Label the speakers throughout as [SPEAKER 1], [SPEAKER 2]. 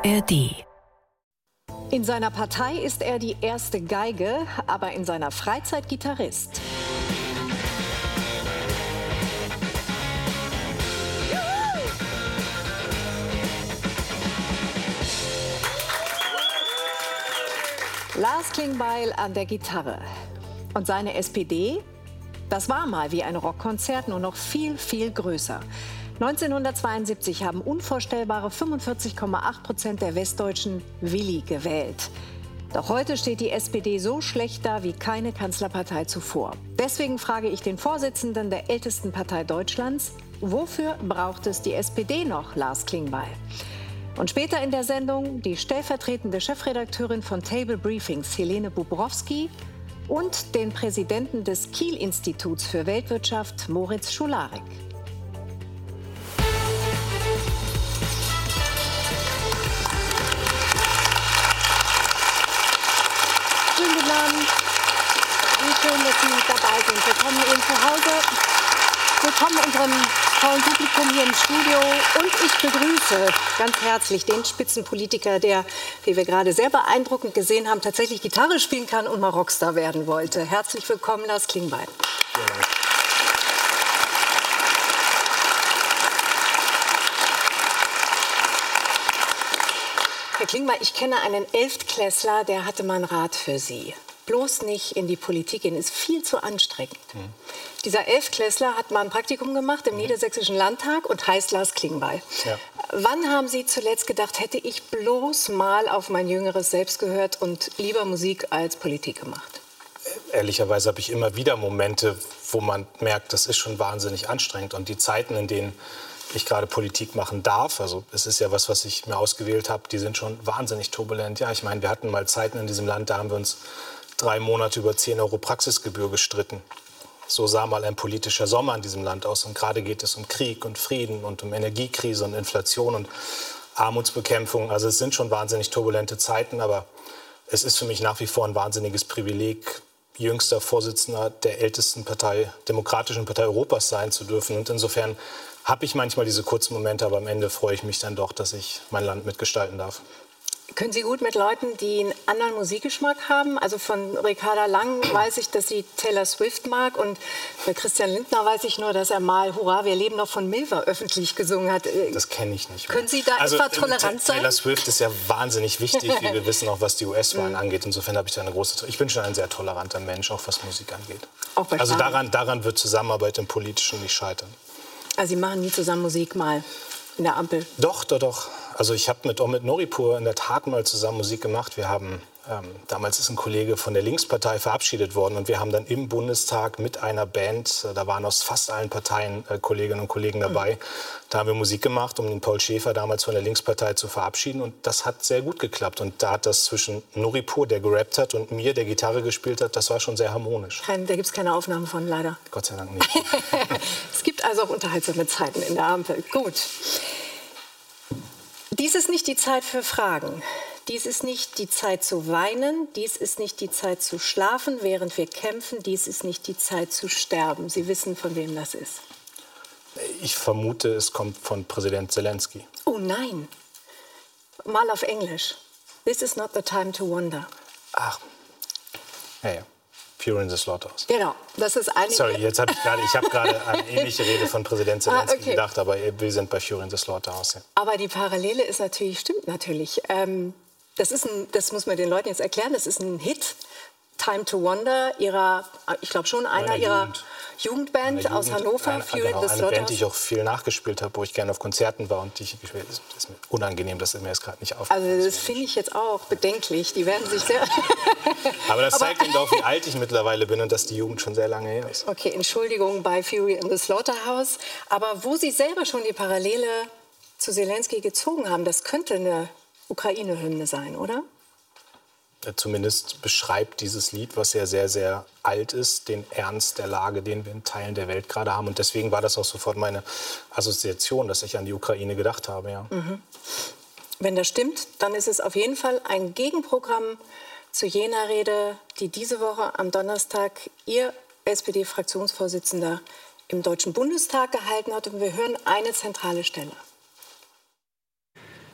[SPEAKER 1] ARD.
[SPEAKER 2] In seiner Partei ist er die erste Geige, aber in seiner Freizeit Gitarrist. Lars Klingbeil an der Gitarre. Und seine SPD? Das war mal wie ein Rockkonzert, nur noch viel, viel größer. 1972 haben unvorstellbare 45,8% der Westdeutschen Willi gewählt. Doch heute steht die SPD so schlecht da wie keine Kanzlerpartei zuvor. Deswegen frage ich den Vorsitzenden der ältesten Partei Deutschlands, wofür braucht es die SPD noch, Lars Klingbeil? Und später in der Sendung die stellvertretende Chefredakteurin von Table Briefings, Helene Bubrowski, und den Präsidenten des Kiel-Instituts für Weltwirtschaft, Moritz Schularik. Schönen guten Abend. Wie schön, dass Sie dabei sind. Willkommen Ihnen zu Hause. Willkommen unserem tollen Publikum hier im Studio. Und ich begrüße ganz herzlich den Spitzenpolitiker, der, wie wir gerade sehr beeindruckend gesehen haben, tatsächlich Gitarre spielen kann und mal Rockstar werden wollte. Herzlich willkommen, Lars Klingbeil. Ja. Herr Klingbeil, ich kenne einen Elftklässler, der hatte mal einen Rat für Sie. Bloß nicht in die Politik gehen, ist viel zu anstrengend. Dieser Elftklässler hat mal ein Praktikum gemacht im Niedersächsischen Landtag und heißt Lars Klingbeil. Ja. Wann haben Sie zuletzt gedacht, hätte ich bloß mal auf mein jüngeres Selbst gehört und lieber Musik als Politik gemacht?
[SPEAKER 3] Ehrlicherweise habe ich immer wieder Momente, wo man merkt, das ist schon wahnsinnig anstrengend. Und die Zeiten, in denen ich gerade Politik machen darf, also es ist ja was ich mir ausgewählt habe, die sind schon wahnsinnig turbulent. Ja, ich meine, wir hatten mal Zeiten in diesem Land, da haben wir uns 3 Monate über 10 € Praxisgebühr gestritten. So sah mal ein politischer Sommer in diesem Land aus. Und gerade geht es um Krieg und Frieden und um Energiekrise und Inflation und Armutsbekämpfung. Also es sind schon wahnsinnig turbulente Zeiten, aber es ist für mich nach wie vor ein wahnsinniges Privileg, jüngster Vorsitzender der ältesten demokratischen Partei Europas sein zu dürfen. Und insofern habe ich manchmal diese kurzen Momente, aber am Ende freue ich mich dann doch, dass ich mein Land mitgestalten darf.
[SPEAKER 2] Können Sie gut mit Leuten, die einen anderen Musikgeschmack haben? Also von Ricarda Lang weiß ich, dass sie Taylor Swift mag. Und bei Christian Lindner weiß ich nur, dass er mal Hurra, wir leben noch von Milva öffentlich gesungen hat.
[SPEAKER 3] Das kenne ich nicht mehr.
[SPEAKER 2] Können Sie da etwa tolerant sein?
[SPEAKER 3] Taylor Swift ist ja wahnsinnig wichtig, wie wir wissen, auch was die US-Wahlen angeht. Insofern habe ich da eine große... Ich bin schon ein sehr toleranter Mensch, auch was Musik angeht. Auch bei also daran wird Zusammenarbeit im Politischen nicht scheitern.
[SPEAKER 2] Also Sie machen nie zusammen Musik mal in der Ampel?
[SPEAKER 3] Doch. Also ich habe mit Omid Noripur in der Tat mal zusammen Musik gemacht. Wir haben, damals ist ein Kollege von der Linkspartei verabschiedet worden und wir haben dann im Bundestag mit einer Band, da waren aus fast allen Parteien Kolleginnen und Kollegen dabei, da haben wir Musik gemacht, um den Paul Schäfer damals von der Linkspartei zu verabschieden und das hat sehr gut geklappt und da hat das zwischen Noripur, der gerappt hat, und mir, der Gitarre gespielt hat, das war schon sehr harmonisch.
[SPEAKER 2] Da gibt es keine Aufnahmen von, leider.
[SPEAKER 3] Gott sei Dank nicht.
[SPEAKER 2] Es gibt also auch unterhaltsame Zeiten in der Ampel. Gut. Dies ist nicht die Zeit für Fragen. Dies ist nicht die Zeit zu weinen. Dies ist nicht die Zeit zu schlafen, während wir kämpfen. Dies ist nicht die Zeit zu sterben. Sie wissen, von wem das ist.
[SPEAKER 3] Ich vermute, es kommt von Präsident Zelensky.
[SPEAKER 2] Oh nein. Mal auf Englisch. This is not the time to wonder.
[SPEAKER 3] Ach, ja. Fury in the Slaughterhouse.
[SPEAKER 2] Genau, das ist eine...
[SPEAKER 3] Sorry, ich habe gerade an ähnliche Rede von Präsident Zelensky gedacht, aber wir sind bei Fury in the Slaughterhouse. Ja.
[SPEAKER 2] Aber die Parallele ist natürlich, stimmt natürlich. Das muss man den Leuten jetzt erklären, das ist ein Hit. Time to Wonder, ich glaube schon einer ihrer Jugendband aus Hannover, Fury in the Slaughterhouse. Eine Band, die
[SPEAKER 3] ich auch viel nachgespielt habe, wo ich gerne auf Konzerten war und die ich gespielt habe. Es ist mir unangenehm, dass mir jetzt gerade nicht aufgefallen ist.
[SPEAKER 2] Also das finde ich jetzt auch bedenklich. Die werden sich sehr...
[SPEAKER 3] Aber das zeigt eben auch, wie alt ich mittlerweile bin und dass die Jugend schon sehr lange her ist.
[SPEAKER 2] Okay, Entschuldigung bei Fury in the Slaughterhouse. Aber wo Sie selber schon die Parallele zu Zelensky gezogen haben, das könnte eine Ukraine-Hymne sein, oder?
[SPEAKER 3] Zumindest beschreibt dieses Lied, was ja sehr, sehr alt ist, den Ernst der Lage, den wir in Teilen der Welt gerade haben. Und deswegen war das auch sofort meine Assoziation, dass ich an die Ukraine gedacht habe. Ja.
[SPEAKER 2] Wenn das stimmt, dann ist es auf jeden Fall ein Gegenprogramm zu jener Rede, die diese Woche am Donnerstag Ihr SPD-Fraktionsvorsitzender im Deutschen Bundestag gehalten hat. Und wir hören eine zentrale Stelle.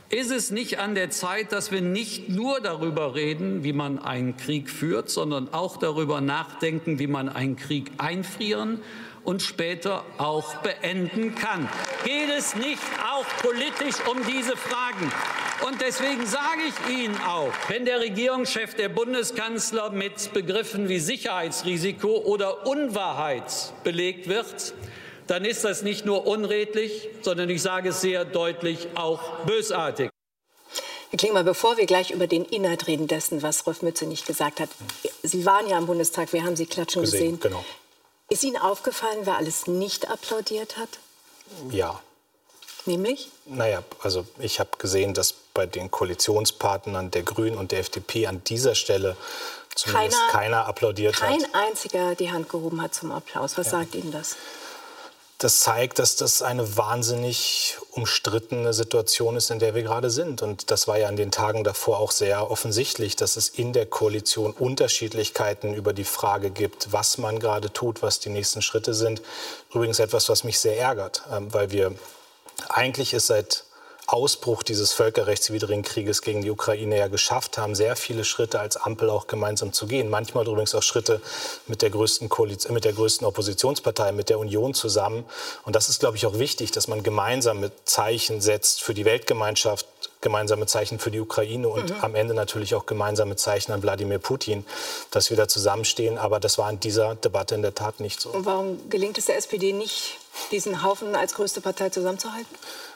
[SPEAKER 1] Ist es nicht an der Zeit, dass wir nicht nur darüber reden, wie man einen Krieg führt, sondern auch darüber nachdenken, wie man einen Krieg einfrieren und später auch beenden kann? Geht es nicht auch politisch um diese Fragen? Und deswegen sage ich Ihnen auch, wenn der Regierungschef, der Bundeskanzler, mit Begriffen wie Sicherheitsrisiko oder Unwahrheit belegt wird, dann ist das nicht nur unredlich, sondern ich sage es sehr deutlich, auch bösartig.
[SPEAKER 2] Herr Klingbeil, bevor wir gleich über den Inhalt reden dessen, was Rolf Mützenich gesagt hat. Sie waren ja am Bundestag, wir haben Sie klatschen gesehen.
[SPEAKER 3] Genau.
[SPEAKER 2] Ist Ihnen aufgefallen, wer alles nicht applaudiert hat?
[SPEAKER 3] Ja.
[SPEAKER 2] Nämlich?
[SPEAKER 3] Naja, also ich habe gesehen, dass bei den Koalitionspartnern der Grünen und der FDP an dieser Stelle zumindest keiner applaudiert hat.
[SPEAKER 2] Kein einziger die Hand gehoben hat zum Applaus. Was sagt Ihnen das?
[SPEAKER 3] Das zeigt, dass das eine wahnsinnig umstrittene Situation ist, in der wir gerade sind. Und das war ja an den Tagen davor auch sehr offensichtlich, dass es in der Koalition Unterschiedlichkeiten über die Frage gibt, was man gerade tut, was die nächsten Schritte sind. Übrigens etwas, was mich sehr ärgert, weil wir eigentlich es seit Ausbruch dieses völkerrechtswidrigen Krieges gegen die Ukraine ja geschafft haben, sehr viele Schritte als Ampel auch gemeinsam zu gehen. Manchmal übrigens auch Schritte mit der größten Oppositionspartei, mit der Union zusammen. Und das ist, glaube ich, auch wichtig, dass man gemeinsame Zeichen setzt für die Weltgemeinschaft, gemeinsame Zeichen für die Ukraine und am Ende natürlich auch gemeinsame Zeichen an Wladimir Putin, dass wir da zusammenstehen. Aber das war in dieser Debatte in der Tat nicht so.
[SPEAKER 2] Und warum gelingt es der SPD nicht, diesen Haufen als größte Partei zusammenzuhalten?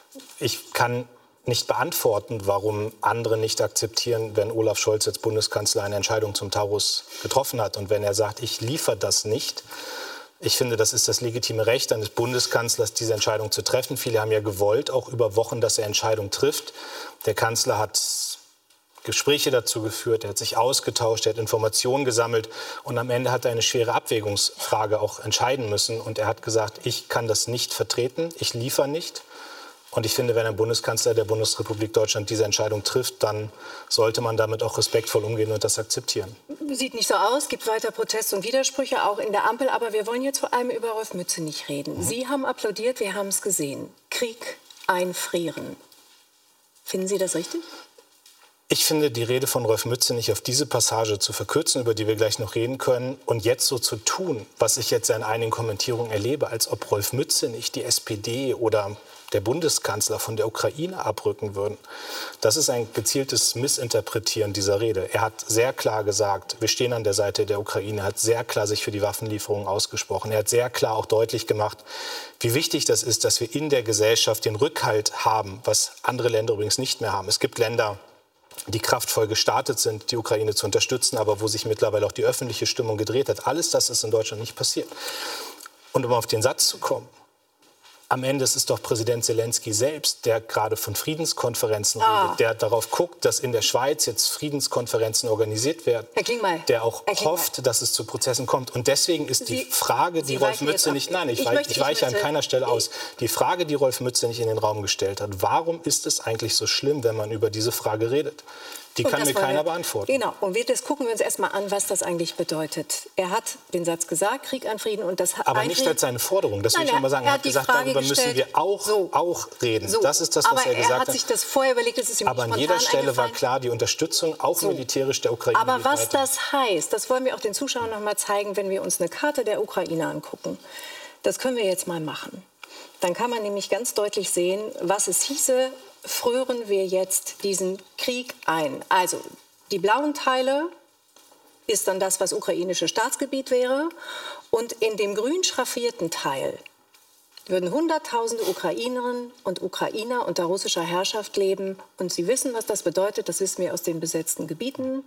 [SPEAKER 3] Ich kann nicht beantworten, warum andere nicht akzeptieren, wenn Olaf Scholz als Bundeskanzler eine Entscheidung zum Taurus getroffen hat. Und wenn er sagt, ich liefere das nicht. Ich finde, das ist das legitime Recht eines Bundeskanzlers, diese Entscheidung zu treffen. Viele haben ja gewollt, auch über Wochen, dass er Entscheidungen trifft. Der Kanzler hat Gespräche dazu geführt, er hat sich ausgetauscht, er hat Informationen gesammelt und am Ende hat er eine schwere Abwägungsfrage auch entscheiden müssen. Und er hat gesagt, ich kann das nicht vertreten, ich liefere nicht. Und ich finde, wenn ein Bundeskanzler der Bundesrepublik Deutschland diese Entscheidung trifft, dann sollte man damit auch respektvoll umgehen und das akzeptieren.
[SPEAKER 2] Sieht nicht so aus, gibt weiter Proteste und Widersprüche, auch in der Ampel. Aber wir wollen jetzt vor allem über Rolf Mützenich reden. Sie haben applaudiert, wir haben es gesehen. Krieg einfrieren. Finden Sie das richtig?
[SPEAKER 3] Ich finde, die Rede von Rolf Mützenich auf diese Passage zu verkürzen, über die wir gleich noch reden können, und jetzt so zu tun, was ich jetzt in einigen Kommentierungen erlebe, als ob Rolf Mützenich, die SPD oder der Bundeskanzler von der Ukraine abrücken würden. Das ist ein gezieltes Missinterpretieren dieser Rede. Er hat sehr klar gesagt, wir stehen an der Seite der Ukraine. Er hat sehr klar sich für die Waffenlieferungen ausgesprochen. Er hat sehr klar auch deutlich gemacht, wie wichtig das ist, dass wir in der Gesellschaft den Rückhalt haben, was andere Länder übrigens nicht mehr haben. Es gibt Länder, die kraftvoll gestartet sind, die Ukraine zu unterstützen, aber wo sich mittlerweile auch die öffentliche Stimmung gedreht hat. Alles das ist in Deutschland nicht passiert. Und um auf den Satz zu kommen, am Ende ist es doch Präsident Zelensky selbst, der gerade von Friedenskonferenzen redet, der darauf guckt, dass in der Schweiz jetzt Friedenskonferenzen organisiert werden, der auch hofft, dass es zu Prozessen kommt. Und deswegen ist die Frage, die Rolf Mützenich, nein, ich weiche an keiner Stelle aus, die Frage, die Rolf Mützenich in den Raum gestellt hat, warum ist es eigentlich so schlimm, wenn man über diese Frage redet? Die kann mir keiner beantworten.
[SPEAKER 2] Genau, und das gucken wir uns erst mal an, was das eigentlich bedeutet. Er hat den Satz gesagt, Krieg an Frieden. Und das
[SPEAKER 3] aber nicht als seine Forderung, das will ich noch mal sagen. Er hat gesagt, darüber müssen wir auch reden. So. Das ist das, was er gesagt hat.
[SPEAKER 2] Aber er hat sich das vorher überlegt, das ist ihm
[SPEAKER 3] aber an jeder Stelle war klar, die Unterstützung, auch militärisch der Ukraine.
[SPEAKER 2] Aber was das heißt, das wollen wir auch den Zuschauern noch mal zeigen, wenn wir uns eine Karte der Ukraine angucken. Das können wir jetzt mal machen. Dann kann man nämlich ganz deutlich sehen, was es hieße, frören wir jetzt diesen Krieg ein. Also die blauen Teile ist dann das, was ukrainisches Staatsgebiet wäre. Und in dem grün schraffierten Teil würden Hunderttausende Ukrainerinnen und Ukrainer unter russischer Herrschaft leben. Und Sie wissen, was das bedeutet. Das wissen wir aus den besetzten Gebieten.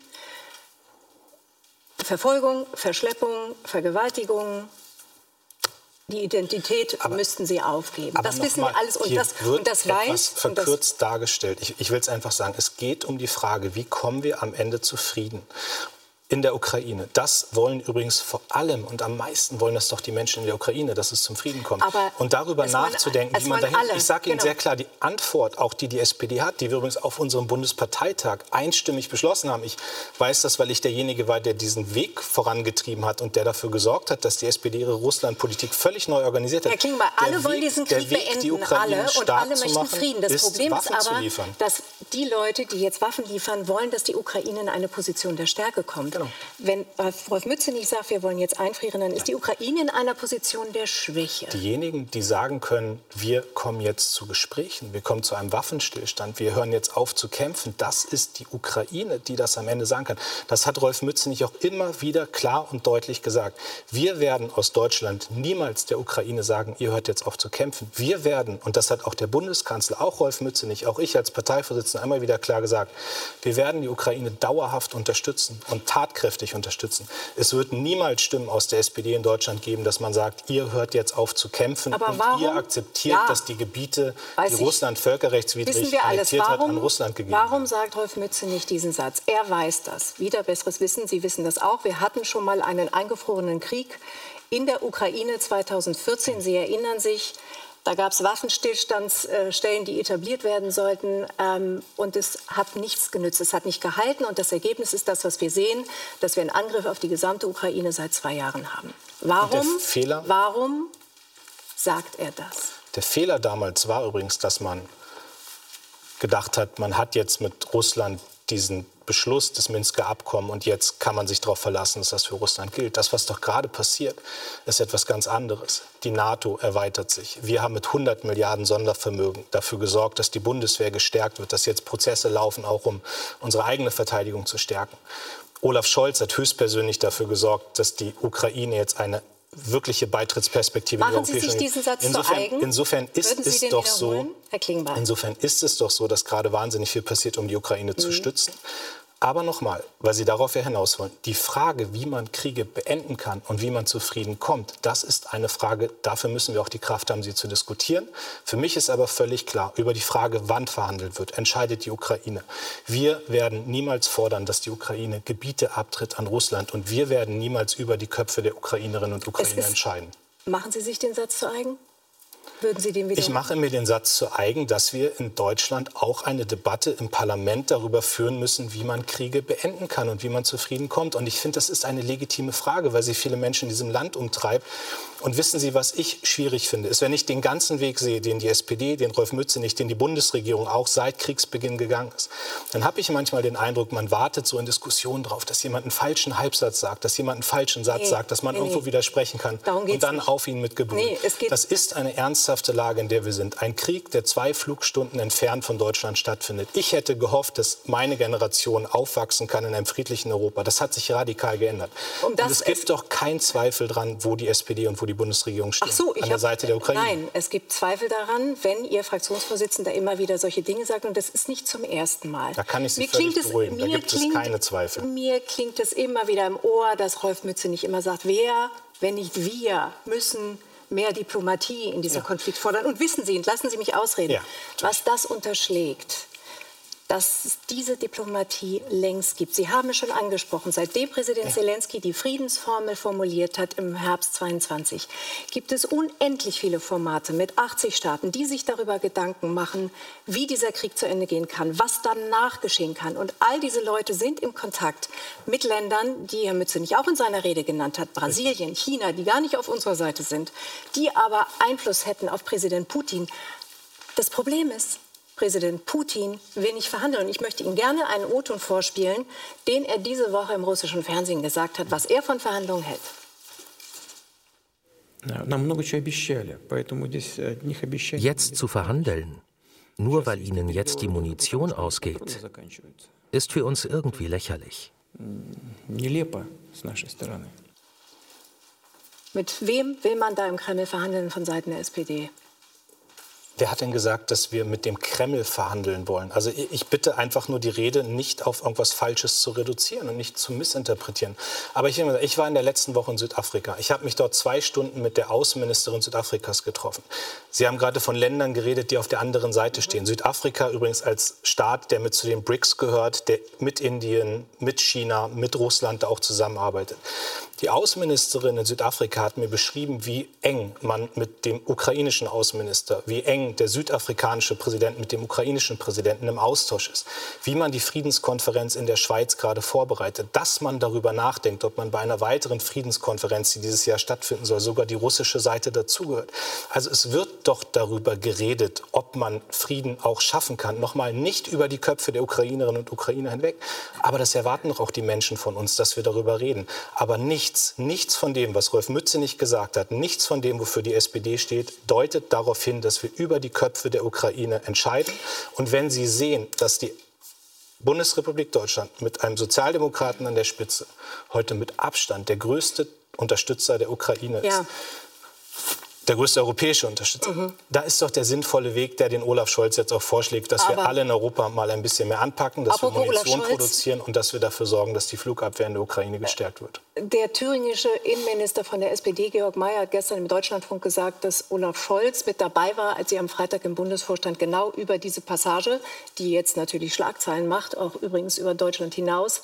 [SPEAKER 2] Verfolgung, Verschleppung, Vergewaltigung. Die Identität müssten sie aufgeben. Das wissen wir alles. Und das weiß
[SPEAKER 3] verkürzt dargestellt. Ich will es einfach sagen, es geht um die Frage, wie kommen wir am Ende zu Frieden? in der Ukraine. Das wollen übrigens vor allem und am meisten wollen das doch die Menschen in der Ukraine, dass es zum Frieden kommt.
[SPEAKER 2] Aber
[SPEAKER 3] und darüber nachzudenken, wie man dahin... Ich sage Ihnen sehr klar, die Antwort, auch die SPD hat, die wir übrigens auf unserem Bundesparteitag einstimmig beschlossen haben. Ich weiß das, weil ich derjenige war, der diesen Weg vorangetrieben hat und der dafür gesorgt hat, dass die SPD ihre Russlandpolitik völlig neu organisiert hat.
[SPEAKER 2] Herr Klingbeil, alle wollen diesen Krieg beenden, alle, und alle möchten Frieden. Das Problem ist aber, dass die Leute, die jetzt Waffen liefern, wollen, dass die Ukraine in eine Position der Stärke kommt. Genau. Wenn Rolf Mützenich sagt, wir wollen jetzt einfrieren, dann ist die Ukraine in einer Position der Schwäche.
[SPEAKER 3] Diejenigen, die sagen können, wir kommen jetzt zu Gesprächen, wir kommen zu einem Waffenstillstand, wir hören jetzt auf zu kämpfen, das ist die Ukraine, die das am Ende sagen kann. Das hat Rolf Mützenich auch immer wieder klar und deutlich gesagt. Wir werden aus Deutschland niemals der Ukraine sagen, ihr hört jetzt auf zu kämpfen. Wir werden, und das hat auch der Bundeskanzler, auch Rolf Mützenich, auch ich als Parteivorsitzender einmal wieder klar gesagt, wir werden die Ukraine dauerhaft unterstützen und tatkräftig unterstützen. Es wird niemals Stimmen aus der SPD in Deutschland geben, dass man sagt, ihr hört jetzt auf zu kämpfen und ihr akzeptiert, dass die Gebiete, die Russland völkerrechtswidrig annektiert hat, an Russland gegeben werden.
[SPEAKER 2] Warum sagt Rolf Mützenich diesen Satz? Er weiß das. Wieder besseres Wissen, Sie wissen das auch. Wir hatten schon mal einen eingefrorenen Krieg in der Ukraine 2014. Sie erinnern sich, da gab es Waffenstillstandsstellen, die etabliert werden sollten. Und es hat nichts genützt. Es hat nicht gehalten. Und das Ergebnis ist das, was wir sehen, dass wir einen Angriff auf die gesamte Ukraine seit 2 Jahren haben. Warum sagt er das?
[SPEAKER 3] Der Fehler damals war übrigens, dass man gedacht hat, man hat jetzt mit Russland diesen Beschluss des Minsker Abkommens und jetzt kann man sich darauf verlassen, dass das für Russland gilt. Das, was doch gerade passiert, ist etwas ganz anderes. Die NATO erweitert sich. Wir haben mit 100 Milliarden Sondervermögen dafür gesorgt, dass die Bundeswehr gestärkt wird, dass jetzt Prozesse laufen, auch um unsere eigene Verteidigung zu stärken. Olaf Scholz hat höchstpersönlich dafür gesorgt, dass die Ukraine jetzt eine wirkliche Beitrittsperspektive in die Europäische Union.
[SPEAKER 2] Machen Sie sich diesen Satz zu eigen?
[SPEAKER 3] Insofern ist es doch so, dass gerade wahnsinnig viel passiert, um die Ukraine zu stützen. Aber nochmal, weil Sie darauf ja hinaus wollen, die Frage, wie man Kriege beenden kann und wie man zu Frieden kommt, das ist eine Frage, dafür müssen wir auch die Kraft haben, sie zu diskutieren. Für mich ist aber völlig klar, über die Frage, wann verhandelt wird, entscheidet die Ukraine. Wir werden niemals fordern, dass die Ukraine Gebiete abtritt an Russland und wir werden niemals über die Köpfe der Ukrainerinnen und Ukrainer entscheiden.
[SPEAKER 2] Machen Sie sich den Satz zu eigen? Würden Sie den
[SPEAKER 3] Ich mache mir den Satz zu eigen, dass wir in Deutschland auch eine Debatte im Parlament darüber führen müssen, wie man Kriege beenden kann und wie man zu Frieden kommt. Und ich finde, das ist eine legitime Frage, weil sie viele Menschen in diesem Land umtreibt. Und wissen Sie, was ich schwierig finde, ist, wenn ich den ganzen Weg sehe, den die SPD, den Rolf Mützenich, den die Bundesregierung auch seit Kriegsbeginn gegangen ist, dann habe ich manchmal den Eindruck, man wartet so in Diskussionen drauf, dass jemand einen falschen Halbsatz sagt, dass jemand einen falschen Satz sagt, dass man irgendwo widersprechen kann und dann auf ihn mit Gebrüll. Das ist eine ernsthafte Lage, in der wir sind. Ein Krieg, der 2 Flugstunden entfernt von Deutschland stattfindet. Ich hätte gehofft, dass meine Generation aufwachsen kann in einem friedlichen Europa. Das hat sich radikal geändert. Und es gibt doch keinen Zweifel dran, wo die SPD und wo die Bundesregierung stehen, an der Seite der Ukraine.
[SPEAKER 2] Nein, es gibt Zweifel daran, wenn Ihr Fraktionsvorsitzender immer wieder solche Dinge sagt. Und das ist nicht zum ersten Mal.
[SPEAKER 3] Da kann ich Sie völlig beruhigen. Da gibt es keine Zweifel.
[SPEAKER 2] Mir klingt es immer wieder im Ohr, dass Rolf Mützenich immer sagt, wer, wenn nicht wir, müssen mehr Diplomatie in diesem Konflikt fordern. Und wissen Sie, und lassen Sie mich ausreden, was das unterschlägt, dass es diese Diplomatie längst gibt. Sie haben es schon angesprochen, seitdem Präsident Zelensky die Friedensformel formuliert hat im Herbst 22, gibt es unendlich viele Formate mit 80 Staaten, die sich darüber Gedanken machen, wie dieser Krieg zu Ende gehen kann, was danach geschehen kann. Und all diese Leute sind im Kontakt mit Ländern, die Herr Mützenich auch in seiner Rede genannt hat, Brasilien, China, die gar nicht auf unserer Seite sind, die aber Einfluss hätten auf Präsident Putin. Das Problem ist, Präsident Putin will nicht verhandeln. Und ich möchte Ihnen gerne einen O-Ton vorspielen, den er diese Woche im russischen Fernsehen gesagt hat, was er von Verhandlungen hält.
[SPEAKER 4] Jetzt zu verhandeln, nur weil ihnen jetzt die Munition ausgeht, ist für uns irgendwie lächerlich.
[SPEAKER 2] Mit wem will man da im Kreml verhandeln von Seiten der SPD?
[SPEAKER 3] Wer hat denn gesagt, dass wir mit dem Kreml verhandeln wollen? Also ich bitte einfach nur, die Rede nicht auf irgendwas Falsches zu reduzieren und nicht zu missinterpretieren. Aber ich war in der letzten Woche in Südafrika. Ich habe mich dort 2 Stunden mit der Außenministerin Südafrikas getroffen. Sie haben gerade von Ländern geredet, die auf der anderen Seite stehen. Südafrika übrigens als Staat, der mit zu den BRICS gehört, der mit Indien, mit China, mit Russland auch zusammenarbeitet. Die Außenministerin in Südafrika hat mir beschrieben, wie eng man mit dem ukrainischen Außenminister, wie eng der südafrikanische Präsident mit dem ukrainischen Präsidenten im Austausch ist, wie man die Friedenskonferenz in der Schweiz gerade vorbereitet, dass man darüber nachdenkt, ob man bei einer weiteren Friedenskonferenz, die dieses Jahr stattfinden soll, sogar die russische Seite dazugehört. Also es wird doch darüber geredet, ob man Frieden auch schaffen kann. Nochmal, nicht über die Köpfe der Ukrainerinnen und Ukrainer hinweg, aber das erwarten doch auch die Menschen von uns, dass wir darüber reden. Aber nichts von dem, was Rolf Mützenich gesagt hat, nichts von dem, wofür die SPD steht, deutet darauf hin, dass wir über die Köpfe der Ukraine entscheiden. Und wenn Sie sehen, dass die Bundesrepublik Deutschland mit einem Sozialdemokraten an der Spitze heute mit Abstand der größte Unterstützer der Ukraine ist, der größte europäische Unterstützer. Da ist doch der sinnvolle Weg, der den Olaf Scholz jetzt auch vorschlägt, dass wir alle in Europa mal ein bisschen mehr anpacken, dass wir Munition produzieren und dass wir dafür sorgen, dass die Flugabwehr in der Ukraine gestärkt wird.
[SPEAKER 2] Der thüringische Innenminister von der SPD, Georg Mayer, hat gestern im Deutschlandfunk gesagt, dass Olaf Scholz mit dabei war, als sie am Freitag im Bundesvorstand genau über diese Passage, die jetzt natürlich Schlagzeilen macht, auch übrigens über Deutschland hinaus,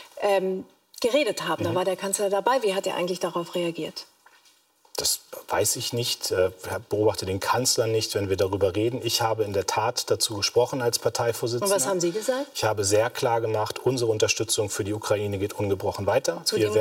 [SPEAKER 2] geredet haben. Da war der Kanzler dabei. Wie hat er eigentlich darauf reagiert?
[SPEAKER 3] Das weiß ich nicht. Ich beobachte den Kanzler nicht, wenn wir darüber reden. Ich habe in der Tat dazu gesprochen als Parteivorsitzender.
[SPEAKER 2] Und was haben Sie gesagt?
[SPEAKER 3] Ich habe sehr klar gemacht, unsere Unterstützung für die Ukraine geht ungebrochen weiter.
[SPEAKER 2] Wir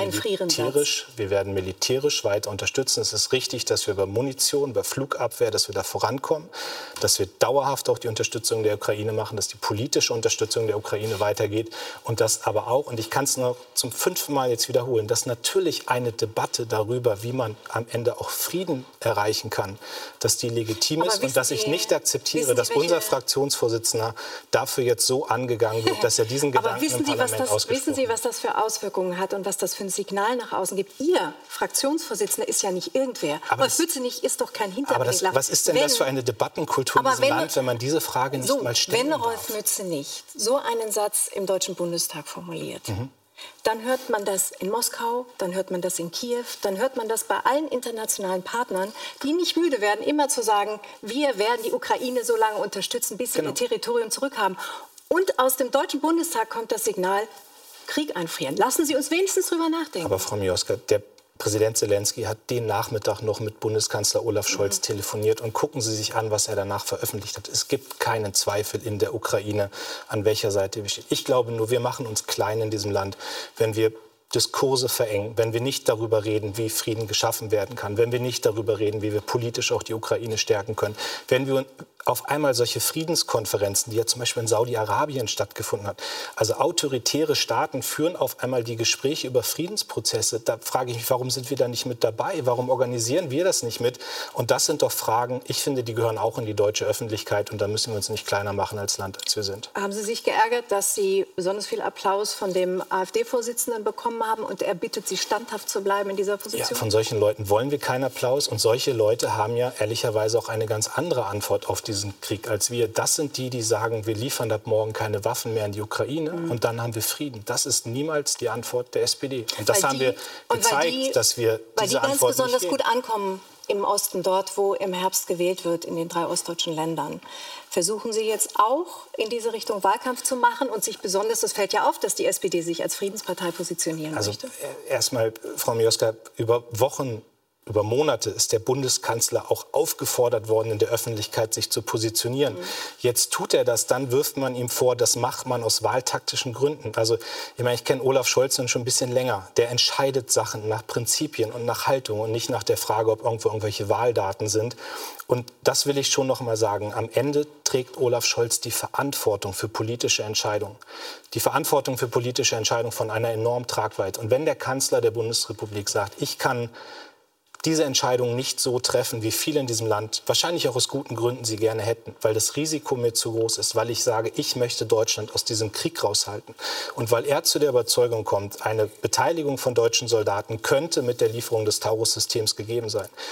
[SPEAKER 3] werden militärisch weiter unterstützen. Es ist richtig, dass wir bei Munition, bei Flugabwehr, dass wir da vorankommen, dass wir dauerhaft auch die Unterstützung der Ukraine machen, dass die politische Unterstützung der Ukraine weitergeht und das aber auch, und ich kann es noch zum 5. Mal jetzt wiederholen, dass natürlich eine Debatte darüber, wie man am Ende auch Frieden erreichen kann, dass die legitim ist und dass ich nicht akzeptiere, dass unser Fraktionsvorsitzender dafür jetzt so angegangen wird, dass er diesen Gedanken im Parlament ausgesprochen hat.
[SPEAKER 2] Wissen Sie, was das für Auswirkungen hat und was das für ein Signal nach außen gibt? Ihr Fraktionsvorsitzender ist ja nicht irgendwer. Rolf Mützenich ist doch kein Hinterblick.
[SPEAKER 3] Aber was ist denn das für eine Debattenkultur in diesem Land, wenn man diese Frage nicht mal stellen darf?
[SPEAKER 2] Wenn Rolf Mützenich so einen Satz im Deutschen Bundestag formuliert, dann hört man das in Moskau, dann hört man das in Kiew, dann hört man das bei allen internationalen Partnern, die nicht müde werden, immer zu sagen, wir werden die Ukraine so lange unterstützen, bis sie ihr Territorium zurückhaben. Und aus dem Deutschen Bundestag kommt das Signal, Krieg einfrieren. Lassen Sie uns wenigstens drüber nachdenken.
[SPEAKER 3] Aber Frau Mioska, der Präsident Zelensky hat den Nachmittag noch mit Bundeskanzler Olaf Scholz telefoniert. Und gucken Sie sich an, was er danach veröffentlicht hat. Es gibt keinen Zweifel in der Ukraine, an welcher Seite wir stehen. Ich glaube nur, wir machen uns klein in diesem Land, wenn wir Diskurse verengen, wenn wir nicht darüber reden, wie Frieden geschaffen werden kann, wenn wir nicht darüber reden, wie wir politisch auch die Ukraine stärken können, wenn wir auf einmal solche Friedenskonferenzen, die ja zum Beispiel in Saudi-Arabien stattgefunden hat, also autoritäre Staaten führen auf einmal die Gespräche über Friedensprozesse. Da frage ich mich, warum sind wir da nicht mit dabei? Warum organisieren wir das nicht mit? Und das sind doch Fragen, ich finde, die gehören auch in die deutsche Öffentlichkeit und da müssen wir uns nicht kleiner machen als Land, als wir sind.
[SPEAKER 2] Haben Sie sich geärgert, dass Sie besonders viel Applaus von dem AfD-Vorsitzenden bekommen haben und er bittet Sie, standhaft zu bleiben in dieser Position?
[SPEAKER 3] Ja, von solchen Leuten wollen wir keinen Applaus und solche Leute haben ja ehrlicherweise auch eine ganz andere Antwort auf diesen Krieg als wir. Das sind die, die sagen, wir liefern ab morgen keine Waffen mehr in die Ukraine und dann haben wir Frieden. Das ist niemals die Antwort der SPD. Und das haben wir gezeigt, dass wir diese Antwort nicht geben.
[SPEAKER 2] Weil die ganz besonders gut ankommen im Osten, dort, wo im Herbst gewählt wird, in den 3 ostdeutschen Ländern. Versuchen Sie jetzt auch in diese Richtung Wahlkampf zu machen und sich besonders, das fällt ja auf, dass die SPD sich als Friedenspartei positionieren möchte?
[SPEAKER 3] Also erstmal, Frau Mioska, über Wochen, über Monate ist der Bundeskanzler auch aufgefordert worden, in der Öffentlichkeit sich zu positionieren. Jetzt tut er das, dann wirft man ihm vor, das macht man aus wahltaktischen Gründen. Also ich kenne Olaf Scholz schon ein bisschen länger. Der entscheidet Sachen nach Prinzipien und nach Haltung und nicht nach der Frage, ob irgendwo irgendwelche Wahldaten sind. Und das will ich schon noch mal sagen. Am Ende trägt Olaf Scholz die Verantwortung für politische Entscheidungen. Die Verantwortung für politische Entscheidungen von einer enormen Tragweite. Und wenn der Kanzler der Bundesrepublik sagt, ich kann diese Entscheidung nicht so treffen, wie viele in diesem Land, wahrscheinlich auch aus guten Gründen, sie gerne hätten, weil das Risiko mir zu groß ist, weil ich sage, ich möchte Deutschland aus diesem Krieg raushalten. Und weil er zu der Überzeugung kommt, eine Beteiligung von deutschen Soldaten könnte mit der Lieferung des Taurus-Systems gegeben sein.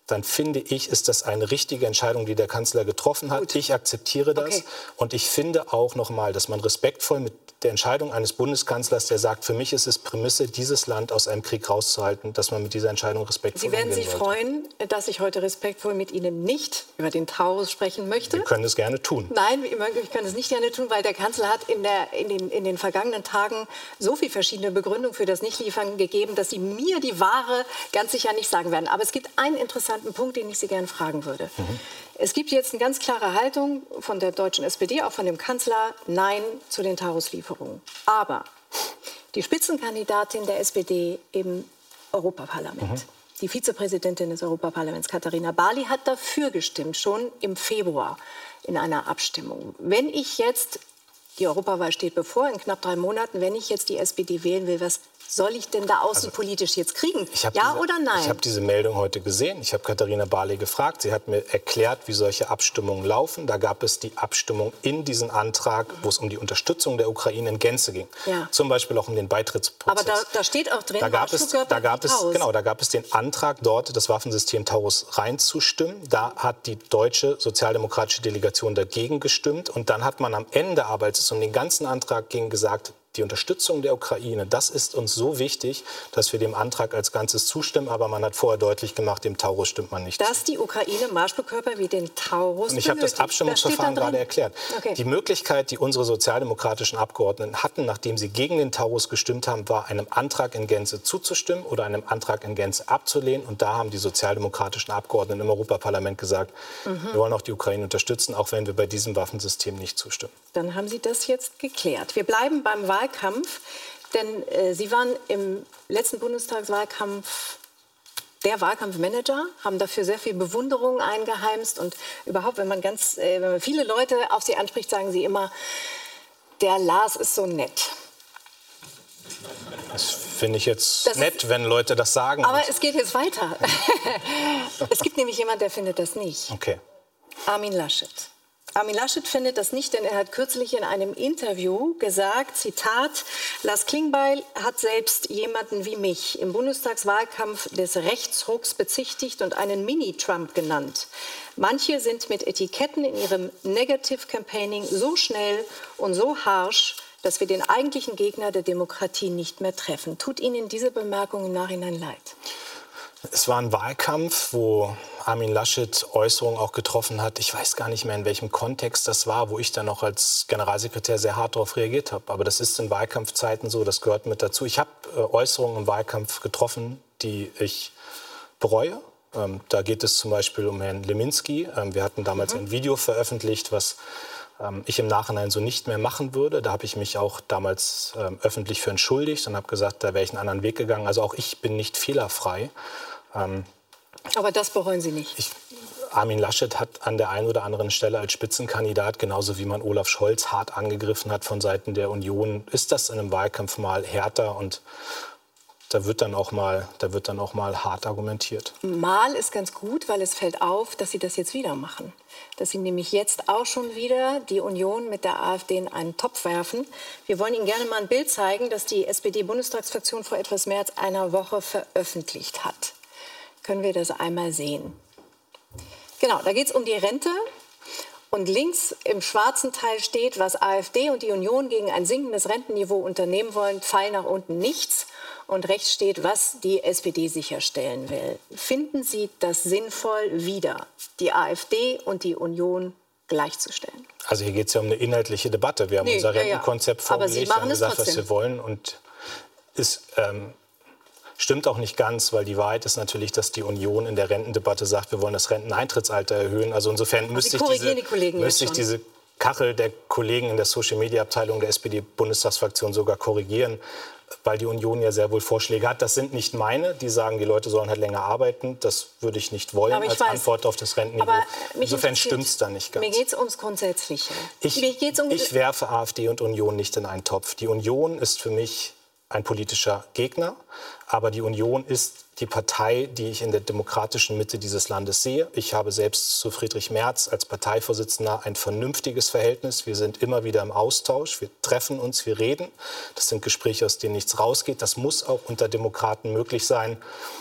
[SPEAKER 3] dann finde ich, ist das eine richtige Entscheidung, die der Kanzler getroffen hat. Gut. Ich akzeptiere das. Okay. Und ich finde auch nochmal, dass man respektvoll mit der Entscheidung eines Bundeskanzlers, der sagt, für mich ist es Prämisse, dieses Land aus einem Krieg rauszuhalten, dass man mit dieser Entscheidung respektvoll umgehen
[SPEAKER 2] sollte. Sie werden sich freuen, dass ich heute respektvoll mit Ihnen nicht über den Taurus sprechen möchte.
[SPEAKER 3] Wir können es gerne tun.
[SPEAKER 2] Nein, wir können es nicht gerne tun, weil der Kanzler hat in den vergangenen Tagen so viele verschiedene Begründungen für das Nichtliefern gegeben, dass Sie mir die Ware ganz sicher nicht sagen werden. Aber es gibt einen interessanten Punkt, den ich Sie gerne fragen würde. Es gibt jetzt eine ganz klare Haltung von der deutschen SPD, auch von dem Kanzler, Nein zu den Taurus-Lieferungen. Aber die Spitzenkandidatin der SPD im Europaparlament, die Vizepräsidentin des Europaparlaments, Katharina Barley, hat dafür gestimmt, schon im Februar in einer Abstimmung. Wenn ich jetzt, die Europawahl steht bevor, in knapp 3 Monaten, wenn ich jetzt die SPD wählen will, was soll ich denn da außenpolitisch jetzt kriegen? Ja oder nein?
[SPEAKER 3] Ich habe diese Meldung heute gesehen. Ich habe Katharina Barley gefragt. Sie hat mir erklärt, wie solche Abstimmungen laufen. Da gab es die Abstimmung in diesen Antrag, wo es um die Unterstützung der Ukraine in Gänze ging. Ja. Zum Beispiel auch um den Beitrittsprozess.
[SPEAKER 2] Aber da steht auch drin,
[SPEAKER 3] da gab es den Antrag, dort das Waffensystem Taurus reinzustimmen. Da hat die deutsche sozialdemokratische Delegation dagegen gestimmt. Und dann hat man am Ende aber, als es um den ganzen Antrag ging, gesagt, die Unterstützung der Ukraine, das ist uns so wichtig, dass wir dem Antrag als Ganzes zustimmen. Aber man hat vorher deutlich gemacht, dem Taurus stimmt man nicht.
[SPEAKER 2] Dass die Ukraine Marschflugkörper wie den Taurus
[SPEAKER 3] Und ich habe das Abstimmungsverfahren gerade erklärt. Okay. Die Möglichkeit, die unsere sozialdemokratischen Abgeordneten hatten, nachdem sie gegen den Taurus gestimmt haben, war, einem Antrag in Gänze zuzustimmen oder einem Antrag in Gänze abzulehnen. Und da haben die sozialdemokratischen Abgeordneten im Europaparlament gesagt, wir wollen auch die Ukraine unterstützen, auch wenn wir bei diesem Waffensystem nicht zustimmen.
[SPEAKER 2] Dann haben Sie das jetzt geklärt. Wir bleiben beim Wahlkampf, denn Sie waren im letzten Bundestagswahlkampf der Wahlkampfmanager, haben dafür sehr viel Bewunderung eingeheimst und überhaupt, wenn man viele Leute auf Sie anspricht, sagen Sie immer, der Lars ist so nett.
[SPEAKER 3] Das finde ich jetzt nett, wenn Leute das sagen.
[SPEAKER 2] Aber es geht jetzt weiter. Es gibt nämlich jemanden, der findet das nicht.
[SPEAKER 3] Okay.
[SPEAKER 2] Armin Laschet. Armin Laschet findet das nicht, denn er hat kürzlich in einem Interview gesagt, Zitat, Lars Klingbeil hat selbst jemanden wie mich im Bundestagswahlkampf des Rechtsrucks bezichtigt und einen Mini-Trump genannt. Manche sind mit Etiketten in ihrem Negative Campaigning so schnell und so harsch, dass wir den eigentlichen Gegner der Demokratie nicht mehr treffen. Tut Ihnen diese Bemerkung im Nachhinein leid?
[SPEAKER 3] Es war ein Wahlkampf, wo Armin Laschet Äußerungen auch getroffen hat. Ich weiß gar nicht mehr, in welchem Kontext das war, wo ich dann auch als Generalsekretär sehr hart darauf reagiert habe. Aber das ist in Wahlkampfzeiten so, das gehört mit dazu. Ich habe Äußerungen im Wahlkampf getroffen, die ich bereue. Da geht es zum Beispiel um Herrn Leminski. Wir hatten damals ein Video veröffentlicht, was ich im Nachhinein so nicht mehr machen würde. Da habe ich mich auch damals öffentlich für entschuldigt und habe gesagt, da wäre ich einen anderen Weg gegangen. Also auch ich bin nicht fehlerfrei.
[SPEAKER 2] Aber das bereuen Sie nicht?
[SPEAKER 3] Armin Laschet hat an der einen oder anderen Stelle als Spitzenkandidat, genauso wie man Olaf Scholz hart angegriffen hat von Seiten der Union, ist das in einem Wahlkampf mal härter und da wird dann auch mal hart argumentiert.
[SPEAKER 2] Mal ist ganz gut, weil es fällt auf, dass Sie das jetzt wieder machen. Dass Sie nämlich jetzt auch schon wieder die Union mit der AfD in einen Topf werfen. Wir wollen Ihnen gerne mal ein Bild zeigen, das die SPD-Bundestagsfraktion vor etwas mehr als einer Woche veröffentlicht hat. Können wir das einmal sehen? Genau, da geht es um die Rente. Und links im schwarzen Teil steht, was AfD und die Union gegen ein sinkendes Rentenniveau unternehmen wollen, Pfeil nach unten nichts. Und rechts steht, was die SPD sicherstellen will. Finden Sie das sinnvoll, wieder die AfD und die Union gleichzustellen?
[SPEAKER 3] Also hier geht es ja um eine inhaltliche Debatte. Wir haben unser Rentenkonzept vorgelegt, wir haben gesagt, was wir wollen. Und es stimmt auch nicht ganz, weil die Wahrheit ist natürlich, dass die Union in der Rentendebatte sagt, wir wollen das Renteneintrittsalter erhöhen. Also insofern müsste ich diese Kachel der Kollegen in der Social-Media-Abteilung der SPD-Bundestagsfraktion sogar korrigieren, weil die Union ja sehr wohl Vorschläge hat. Das sind nicht meine, die sagen, die Leute sollen halt länger arbeiten. Das würde ich nicht wollen als Antwort auf das Rentenniveau. Insofern stimmt es da nicht ganz.
[SPEAKER 2] Mir geht es ums Grundsätzliche.
[SPEAKER 3] Ich werfe AfD und Union nicht in einen Topf. Die Union ist für mich ein politischer Gegner, aber die Union ist die Partei, die ich in der demokratischen Mitte dieses Landes sehe. Ich habe selbst zu Friedrich Merz als Parteivorsitzender ein vernünftiges Verhältnis. Wir sind immer wieder im Austausch, wir treffen uns, wir reden. Das sind Gespräche, aus denen nichts rausgeht. Das muss auch unter Demokraten möglich sein.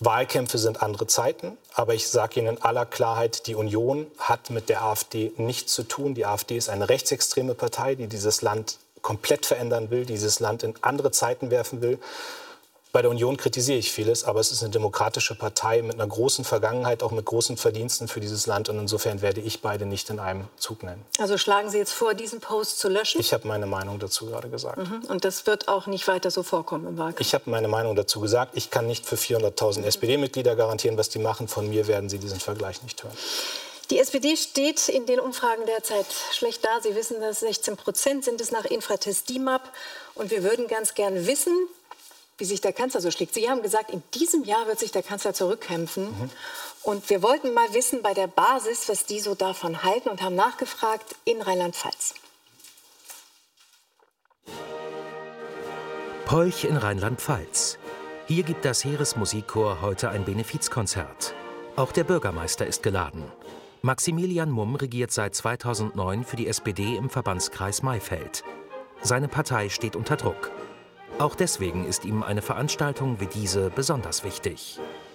[SPEAKER 3] Wahlkämpfe sind andere Zeiten, aber ich sage Ihnen in aller Klarheit, die Union hat mit der AfD nichts zu tun. Die AfD ist eine rechtsextreme Partei, die dieses Land komplett verändern will, dieses Land in andere Zeiten werfen will. Bei der Union kritisiere ich vieles, aber es ist eine demokratische Partei mit einer großen Vergangenheit, auch mit großen Verdiensten für dieses Land. Und insofern werde ich beide nicht in einem Zug nennen.
[SPEAKER 2] Also schlagen Sie jetzt vor, diesen Post zu löschen?
[SPEAKER 3] Ich habe meine Meinung dazu gerade gesagt.
[SPEAKER 2] Und das wird auch nicht weiter so vorkommen im Wahlkampf?
[SPEAKER 3] Ich habe meine Meinung dazu gesagt. Ich kann nicht für 400.000 SPD-Mitglieder garantieren, was die machen. Von mir werden Sie diesen Vergleich nicht hören.
[SPEAKER 2] Die SPD steht in den Umfragen derzeit schlecht da. Sie wissen, dass 16% sind es nach Infratest DIMAP. Und wir würden ganz gern wissen, wie sich der Kanzler so schlägt. Sie haben gesagt, in diesem Jahr wird sich der Kanzler zurückkämpfen. Und wir wollten mal wissen bei der Basis, was die so davon halten und haben nachgefragt in Rheinland-Pfalz.
[SPEAKER 4] Polch in Rheinland-Pfalz. Hier gibt das Heeresmusikchor heute ein Benefizkonzert. Auch der Bürgermeister ist geladen. Maximilian Mumm regiert seit 2009 für die SPD im Verbandskreis Maifeld. Seine Partei steht unter Druck. Auch deswegen ist ihm eine Veranstaltung wie diese besonders wichtig.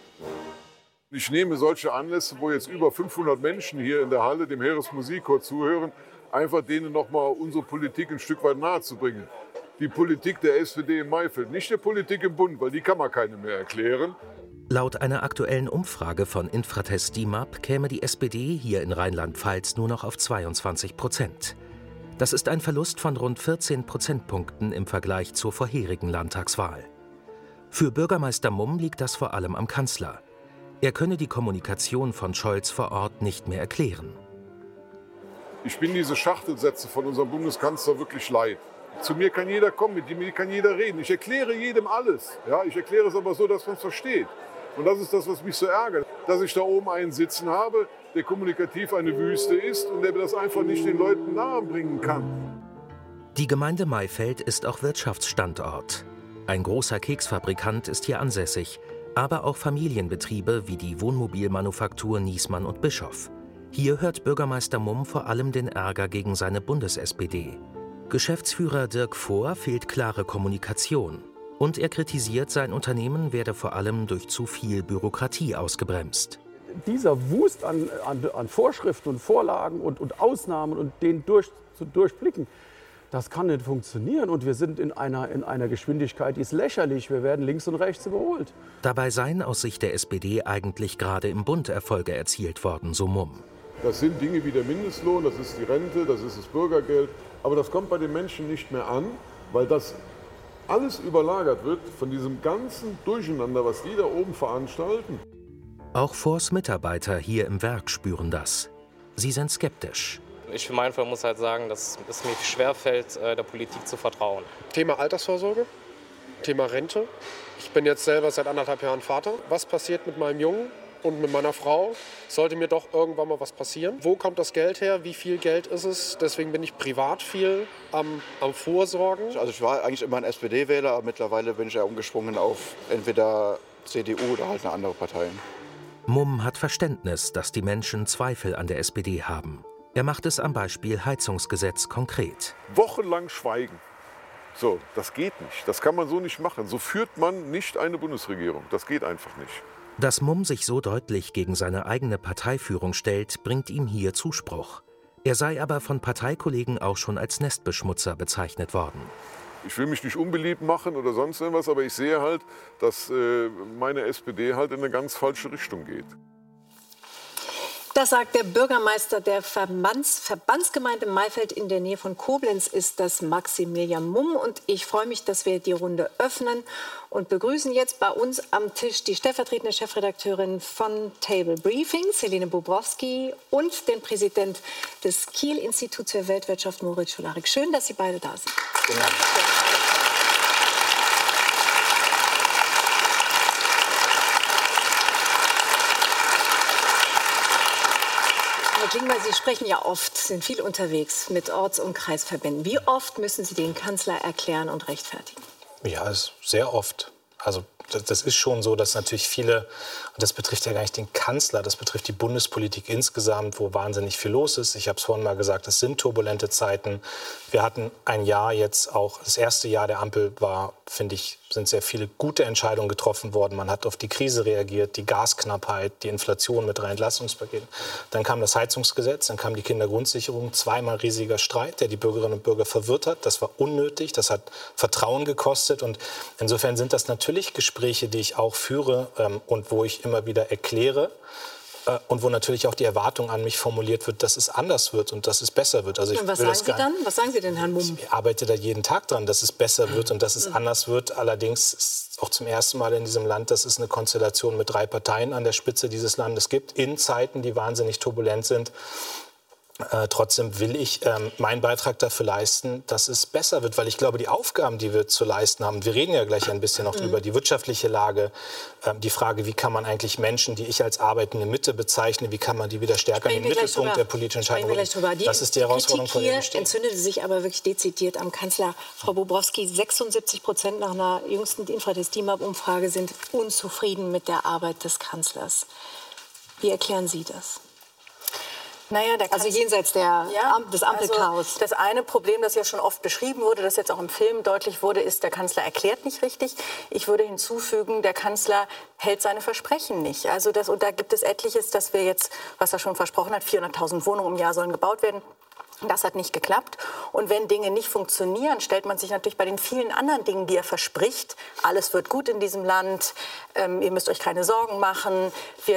[SPEAKER 5] Ich nehme solche Anlässe, wo jetzt über 500 Menschen hier in der Halle dem Heeresmusikchor zuhören, einfach denen noch mal unsere Politik ein Stück weit nahe zu bringen. Die Politik der SPD in Maifeld, nicht der Politik im Bund, weil die kann man keine mehr erklären.
[SPEAKER 4] Laut einer aktuellen Umfrage von Infratest DIMAP käme die SPD hier in Rheinland-Pfalz nur noch auf 22%. Das ist ein Verlust von rund 14 Prozentpunkten im Vergleich zur vorherigen Landtagswahl. Für Bürgermeister Mumm liegt das vor allem am Kanzler. Er könne die Kommunikation von Scholz vor Ort nicht mehr erklären.
[SPEAKER 5] Ich bin diese Schachtelsätze von unserem Bundeskanzler wirklich leid. Zu mir kann jeder kommen, mit mir kann jeder reden. Ich erkläre jedem alles. Ja, ich erkläre es aber so, dass man es versteht. Und das ist das, was mich so ärgert. Dass ich da oben einen sitzen habe, der kommunikativ eine Wüste ist und der das einfach nicht den Leuten nahebringen kann.
[SPEAKER 4] Die Gemeinde Maifeld ist auch Wirtschaftsstandort. Ein großer Keksfabrikant ist hier ansässig, aber auch Familienbetriebe wie die Wohnmobilmanufaktur Niesmann und Bischof. Hier hört Bürgermeister Mumm vor allem den Ärger gegen seine Bundes-SPD. Geschäftsführer Dirk Vohr fehlt klare Kommunikation. Und er kritisiert, sein Unternehmen werde vor allem durch zu viel Bürokratie ausgebremst.
[SPEAKER 6] Dieser Wust an Vorschriften und Vorlagen und Ausnahmen und den zu durchblicken, das kann nicht funktionieren. Und wir sind in einer Geschwindigkeit, die ist lächerlich. Wir werden links und rechts überholt.
[SPEAKER 4] Dabei seien aus Sicht der SPD eigentlich gerade im Bund Erfolge erzielt worden, so Mumm.
[SPEAKER 5] Das sind Dinge wie der Mindestlohn, das ist die Rente, das ist das Bürgergeld. Aber das kommt bei den Menschen nicht mehr an, weil das alles überlagert wird von diesem ganzen Durcheinander, was die da oben veranstalten.
[SPEAKER 4] Auch Vohrs Mitarbeiter hier im Werk spüren das. Sie sind skeptisch.
[SPEAKER 7] Ich für meinen Fall muss halt sagen, dass es mir schwerfällt, der Politik zu vertrauen.
[SPEAKER 8] Thema Altersvorsorge, Thema Rente. Ich bin jetzt selber seit 1,5 Jahren Vater. Was passiert mit meinem Jungen und mit meiner Frau? Sollte mir doch irgendwann mal was passieren. Wo kommt das Geld her? Wie viel Geld ist es? Deswegen bin ich privat viel am Vorsorgen.
[SPEAKER 9] Also ich war eigentlich immer ein SPD-Wähler, aber mittlerweile bin ich ja umgeschwungen auf entweder CDU oder halt eine andere Partei.
[SPEAKER 4] Mumm hat Verständnis, dass die Menschen Zweifel an der SPD haben. Er macht es am Beispiel Heizungsgesetz konkret.
[SPEAKER 5] Wochenlang schweigen. So, das geht nicht. Das kann man so nicht machen. So führt man nicht eine Bundesregierung. Das geht einfach nicht.
[SPEAKER 4] Dass Mumm sich so deutlich gegen seine eigene Parteiführung stellt, bringt ihm hier Zuspruch. Er sei aber von Parteikollegen auch schon als Nestbeschmutzer bezeichnet worden.
[SPEAKER 5] Ich will mich nicht unbeliebt machen oder sonst irgendwas, aber ich sehe halt, dass meine SPD halt in eine ganz falsche Richtung geht.
[SPEAKER 2] Das sagt der Bürgermeister der Verbandsgemeinde Maifeld in der Nähe von Koblenz, ist das Maximilian Mumm. Und ich freue mich, dass wir die Runde öffnen und begrüßen jetzt bei uns am Tisch die stellvertretende Chefredakteurin von Table Briefings, Helene Bobrowski, und den Präsident des Kiel-Instituts für Weltwirtschaft, Moritz Schularik. Schön, dass Sie beide da sind.
[SPEAKER 3] Genau.
[SPEAKER 2] Herr Klingbeil, Sie sprechen ja oft, sind viel unterwegs mit Orts- und Kreisverbänden. Wie oft müssen Sie den Kanzler erklären und rechtfertigen?
[SPEAKER 3] Ja, sehr oft. Also das ist schon so, dass natürlich viele, und das betrifft ja gar nicht den Kanzler, das betrifft die Bundespolitik insgesamt, wo wahnsinnig viel los ist. Ich habe es vorhin mal gesagt, es sind turbulente Zeiten. Wir hatten ein Jahr jetzt auch, das erste Jahr der Ampel war, finde ich, sind sehr viele gute Entscheidungen getroffen worden. Man hat auf die Krise reagiert, die Gasknappheit, die Inflation mit 3 Entlastungspaketen. Dann kam das Heizungsgesetz, dann kam die Kindergrundsicherung, zweimal riesiger Streit, der die Bürgerinnen und Bürger verwirrt hat. Das war unnötig, das hat Vertrauen gekostet. Und insofern sind das natürlich Gespräche, die ich auch führe und wo ich immer wieder erkläre, und wo natürlich auch die Erwartung an mich formuliert wird, dass es anders wird und dass es besser wird. Also
[SPEAKER 2] und was sagen Sie dann? Was sagen Sie denn, Herrn Mumm?
[SPEAKER 3] Ich arbeite da jeden Tag dran, dass es besser wird und dass es anders wird. Allerdings ist auch zum ersten Mal in diesem Land, dass es eine Konstellation mit 3 Parteien an der Spitze dieses Landes gibt, in Zeiten, die wahnsinnig turbulent sind. Trotzdem will ich meinen Beitrag dafür leisten, dass es besser wird, weil ich glaube, die Aufgaben, die wir zu leisten haben, wir reden ja gleich ein bisschen noch drüber, die wirtschaftliche Lage, die Frage, wie kann man eigentlich Menschen, die ich als arbeitende Mitte bezeichne, wie kann man die wieder stärker in den Mittelpunkt der politischen Entscheidungen rücken. Das ist die Herausforderung, vor der wir stehen.
[SPEAKER 2] Entzündete sich aber wirklich dezidiert am Kanzler. Frau Bobrowski, 76% nach einer jüngsten Infratest-DIMAP-Umfrage sind unzufrieden mit der Arbeit des Kanzlers. Wie erklären Sie das?
[SPEAKER 10] Naja,
[SPEAKER 2] also jenseits des Ampelchaos.
[SPEAKER 10] Also das eine Problem, das ja schon oft beschrieben wurde, das jetzt auch im Film deutlich wurde, ist, der Kanzler erklärt nicht richtig. Ich würde hinzufügen, der Kanzler hält seine Versprechen nicht. Also und da gibt es etliches, dass wir jetzt, was er schon versprochen hat, 400.000 Wohnungen im Jahr sollen gebaut werden. Das hat nicht geklappt. Und wenn Dinge nicht funktionieren, stellt man sich natürlich bei den vielen anderen Dingen, die er verspricht, alles wird gut in diesem Land, ihr müsst euch keine Sorgen machen,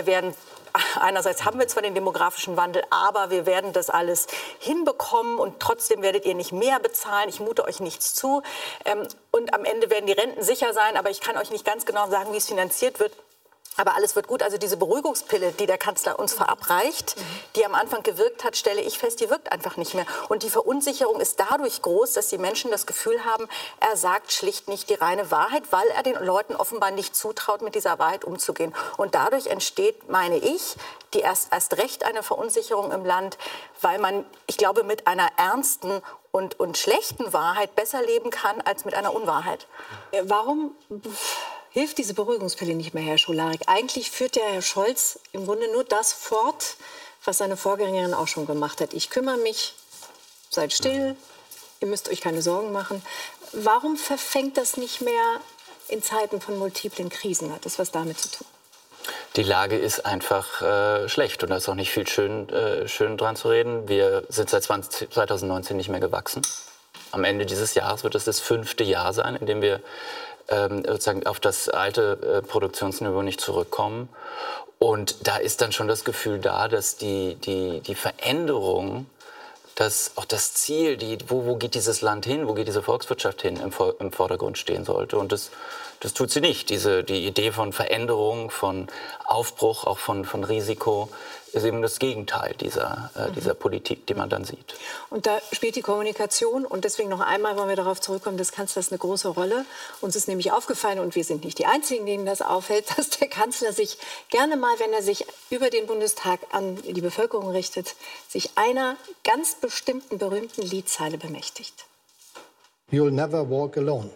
[SPEAKER 10] einerseits haben wir zwar den demografischen Wandel, aber wir werden das alles hinbekommen und trotzdem werdet ihr nicht mehr bezahlen. Ich mute euch nichts zu. Und am Ende werden die Renten sicher sein, aber ich kann euch nicht ganz genau sagen, wie es finanziert wird. Aber alles wird gut. Also diese Beruhigungspille, die der Kanzler uns verabreicht, die am Anfang gewirkt hat, stelle ich fest, die wirkt einfach nicht mehr. Und die Verunsicherung ist dadurch groß, dass die Menschen das Gefühl haben, er sagt schlicht nicht die reine Wahrheit, weil er den Leuten offenbar nicht zutraut, mit dieser Wahrheit umzugehen. Und dadurch entsteht, meine ich, die erst recht eine Verunsicherung im Land, weil man, ich glaube, mit einer ernsten und schlechten Wahrheit besser leben kann als mit einer Unwahrheit.
[SPEAKER 2] Warum hilft diese Beruhigungspille nicht mehr, Herr Scholarik? Eigentlich führt ja Herr Scholz im Grunde nur das fort, was seine Vorgängerin auch schon gemacht hat. Ich kümmere mich, seid still, ihr müsst euch keine Sorgen machen. Warum verfängt das nicht mehr in Zeiten von multiplen Krisen? Hat das was damit zu tun?
[SPEAKER 11] Die Lage ist einfach schlecht und da ist auch nicht viel schön dran zu reden. Wir sind seit 2019 nicht mehr gewachsen. Am Ende dieses Jahres wird es das 5. Jahr sein, in dem wir sozusagen auf das alte Produktionsniveau nicht zurückkommen. Und da ist dann schon das Gefühl da, dass die Veränderung, dass auch das Ziel, wo geht dieses Land hin, wo geht diese Volkswirtschaft hin, im Vordergrund stehen sollte. Und das tut sie nicht. Die Idee von Veränderung, von Aufbruch, auch von Risiko, ist eben das Gegenteil dieser Politik, die man dann sieht.
[SPEAKER 2] Und da spielt die Kommunikation, und deswegen noch einmal wollen wir darauf zurückkommen, des Kanzlers eine große Rolle. Uns ist nämlich aufgefallen, und wir sind nicht die Einzigen, denen das auffällt, dass der Kanzler sich gerne mal, wenn er sich über den Bundestag an die Bevölkerung richtet, sich einer ganz bestimmten berühmten Liedzeile bemächtigt.
[SPEAKER 12] You'll never walk alone.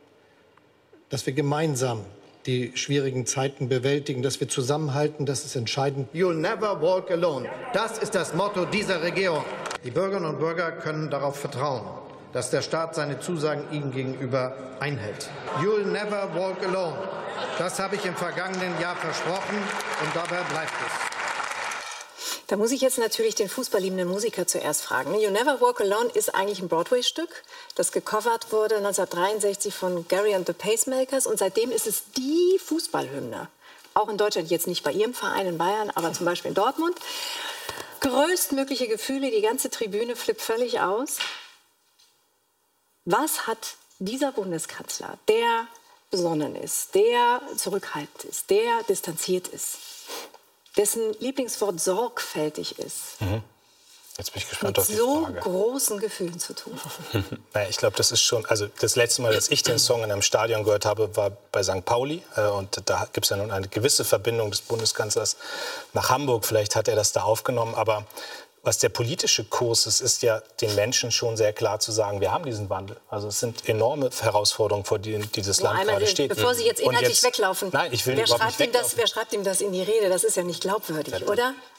[SPEAKER 12] Dass wir gemeinsam die schwierigen Zeiten bewältigen, dass wir zusammenhalten, das ist entscheidend. You'll never walk alone. Das ist das Motto dieser Regierung. Die Bürgerinnen und Bürger können darauf vertrauen, dass der Staat seine Zusagen ihnen gegenüber einhält. You'll never walk alone. Das habe ich im vergangenen Jahr versprochen und dabei bleibt es.
[SPEAKER 2] Da muss ich jetzt natürlich den fußballliebenden Musiker zuerst fragen. You Never Walk Alone ist eigentlich ein Broadway-Stück, das gecovert wurde 1963 von Gary and the Pacemakers. Und seitdem ist es die Fußballhymne. Auch in Deutschland, jetzt nicht bei Ihrem Verein in Bayern, aber zum Beispiel in Dortmund. Größtmögliche Gefühle, die ganze Tribüne flippt völlig aus. Was hat dieser Bundeskanzler, der besonnen ist, der zurückhaltend ist, der distanziert ist, dessen Lieblingswort sorgfältig ist,
[SPEAKER 3] Jetzt bin ich gespannt
[SPEAKER 2] mit
[SPEAKER 3] auf die
[SPEAKER 2] so
[SPEAKER 3] Frage.
[SPEAKER 2] großen Gefühlen zu tun?
[SPEAKER 3] Naja, ich glaube, das ist schon, also das letzte Mal, dass ich den Song in einem Stadion gehört habe, war bei St. Pauli. Und da gibt es ja nun eine gewisse Verbindung des Bundeskanzlers nach Hamburg. Vielleicht hat er das da aufgenommen. Aber was der politische Kurs ist, ist ja den Menschen schon sehr klar zu sagen, wir haben diesen Wandel. Also es sind enorme Herausforderungen, vor denen dieses Land gerade steht.
[SPEAKER 2] Bevor Sie jetzt inhaltlich weglaufen,
[SPEAKER 3] nein, ich will
[SPEAKER 2] wer
[SPEAKER 3] überhaupt nicht weglaufen.
[SPEAKER 2] schreibt ihm das in die Rede? Das ist ja nicht glaubwürdig, oder?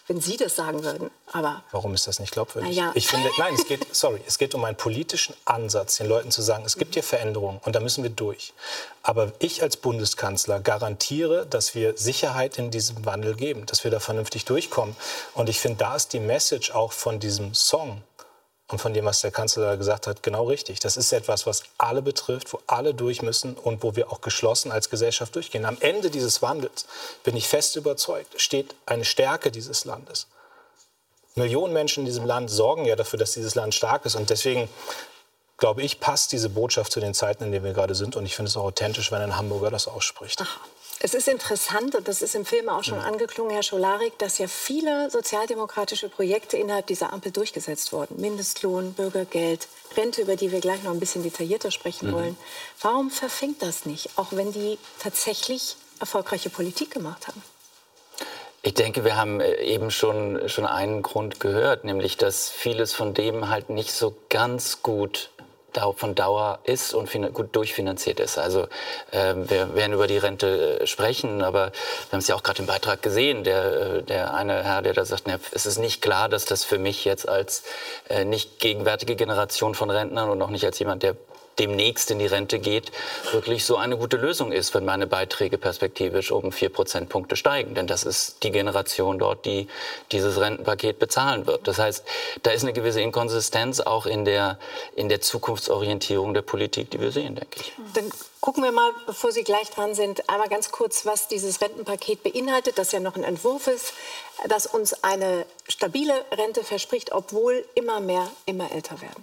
[SPEAKER 2] wenn Sie das sagen würden. Aber
[SPEAKER 3] warum ist das nicht glaubwürdig?
[SPEAKER 2] Ja.
[SPEAKER 3] Ich finde, nein, es geht um einen politischen Ansatz, den Leuten zu sagen, es gibt hier Veränderungen und da müssen wir durch. Aber ich als Bundeskanzler garantiere, dass wir Sicherheit in diesem Wandel geben, dass wir da vernünftig durchkommen. Und ich finde, da ist die Message auch von diesem Song und von dem, was der Kanzler gesagt hat, genau richtig. Das ist etwas, was alle betrifft, wo alle durch müssen und wo wir auch geschlossen als Gesellschaft durchgehen. Am Ende dieses Wandels, bin ich fest überzeugt, steht eine Stärke dieses Landes. Millionen Menschen in diesem Land sorgen ja dafür, dass dieses Land stark ist. Und deswegen, glaube ich, passt diese Botschaft zu den Zeiten, in denen wir gerade sind. Und ich finde es auch authentisch, wenn ein Hamburger das ausspricht.
[SPEAKER 2] Ach. Es ist interessant, und das ist im Film auch schon angeklungen, Herr Scholarik, dass ja viele sozialdemokratische Projekte innerhalb dieser Ampel durchgesetzt wurden. Mindestlohn, Bürgergeld, Rente, über die wir gleich noch ein bisschen detaillierter sprechen wollen. Warum verfängt das nicht, auch wenn die tatsächlich erfolgreiche Politik gemacht haben?
[SPEAKER 11] Ich denke, wir haben eben schon einen Grund gehört, nämlich, dass vieles von dem halt nicht so ganz gut von Dauer ist und gut durchfinanziert ist. Also wir werden über die Rente sprechen, aber wir haben es ja auch gerade im Beitrag gesehen, der eine Herr, der da sagt, es ist nicht klar, dass das für mich jetzt als nicht gegenwärtige Generation von Rentnern und auch nicht als jemand, der demnächst in die Rente geht, wirklich so eine gute Lösung ist, wenn meine Beiträge perspektivisch um 4 Prozentpunkte steigen. Denn das ist die Generation dort, die dieses Rentenpaket bezahlen wird. Das heißt, da ist eine gewisse Inkonsistenz auch in der Zukunftsorientierung der Politik, die wir sehen, denke ich.
[SPEAKER 2] Dann gucken wir mal, bevor Sie gleich dran sind, einmal ganz kurz, was dieses Rentenpaket beinhaltet, das ja noch ein Entwurf ist, das uns eine stabile Rente verspricht, obwohl immer mehr immer älter werden.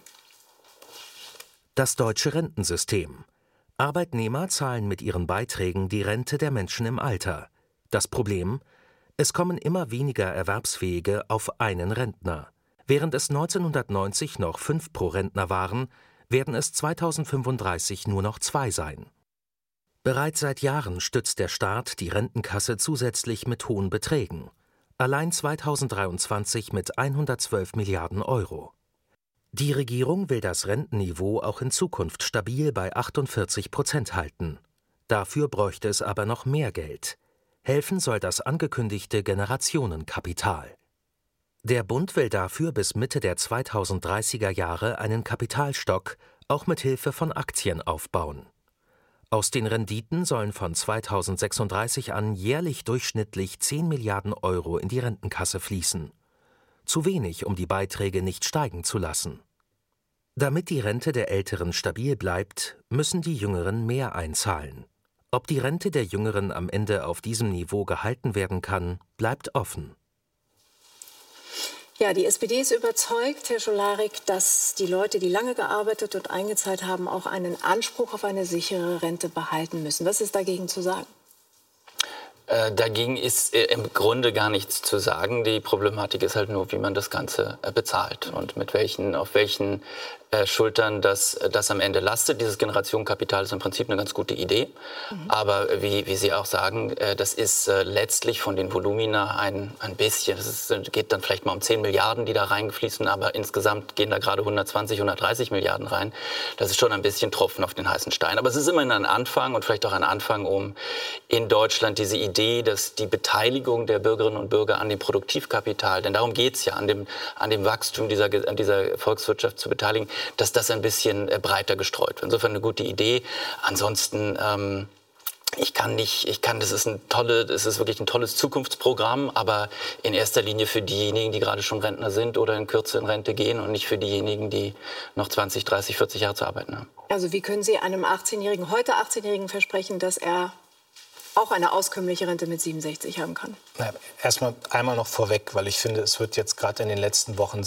[SPEAKER 4] Das deutsche Rentensystem. Arbeitnehmer zahlen mit ihren Beiträgen die Rente der Menschen im Alter. Das Problem? Es kommen immer weniger Erwerbsfähige auf einen Rentner. Während es 1990 noch 5 pro Rentner waren, werden es 2035 nur noch 2 sein. Bereits seit Jahren stützt der Staat die Rentenkasse zusätzlich mit hohen Beträgen. Allein 2023 mit 112 Milliarden Euro. Die Regierung will das Rentenniveau auch in Zukunft stabil bei 48% halten. Dafür bräuchte es aber noch mehr Geld. Helfen soll das angekündigte Generationenkapital. Der Bund will dafür bis Mitte der 2030er Jahre einen Kapitalstock auch mit Hilfe von Aktien aufbauen. Aus den Renditen sollen von 2036 an jährlich durchschnittlich 10 Milliarden Euro in die Rentenkasse fließen. Zu wenig, um die Beiträge nicht steigen zu lassen. Damit die Rente der Älteren stabil bleibt, müssen die Jüngeren mehr einzahlen. Ob die Rente der Jüngeren am Ende auf diesem Niveau gehalten werden kann, bleibt offen.
[SPEAKER 2] Ja, die SPD ist überzeugt, Herr Scholarik, dass die Leute, die lange gearbeitet und eingezahlt haben, auch einen Anspruch auf eine sichere Rente behalten müssen. Was ist dagegen zu sagen?
[SPEAKER 11] Dagegen ist im Grunde gar nichts zu sagen. Die Problematik ist halt nur, wie man das Ganze bezahlt und auf welchen Schultern das am Ende lastet. Dieses Generationenkapital ist im Prinzip eine ganz gute Idee. Aber wie Sie auch sagen, das ist letztlich von den Volumina ein bisschen. Es geht dann vielleicht mal um 10 Milliarden, die da reingefließen, aber insgesamt gehen da gerade 120, 130 Milliarden rein. Das ist schon ein bisschen Tropfen auf den heißen Stein. Aber es ist immerhin ein Anfang und vielleicht auch ein Anfang, um in Deutschland diese Idee, dass die Beteiligung der Bürgerinnen und Bürger an dem Produktivkapital, denn darum geht es ja, an dem Wachstum dieser Volkswirtschaft zu beteiligen, dass das ein bisschen breiter gestreut wird. Insofern eine gute Idee. Ansonsten, das ist wirklich ein tolles Zukunftsprogramm, aber in erster Linie für diejenigen, die gerade schon Rentner sind oder in Kürze in Rente gehen und nicht für diejenigen, die noch 20, 30, 40 Jahre zu arbeiten haben.
[SPEAKER 2] Also wie können Sie einem heute 18-Jährigen versprechen, dass er auch eine auskömmliche Rente mit 67 haben kann?
[SPEAKER 3] Erstmal einmal noch vorweg, weil ich finde, es wird jetzt gerade in den letzten Wochen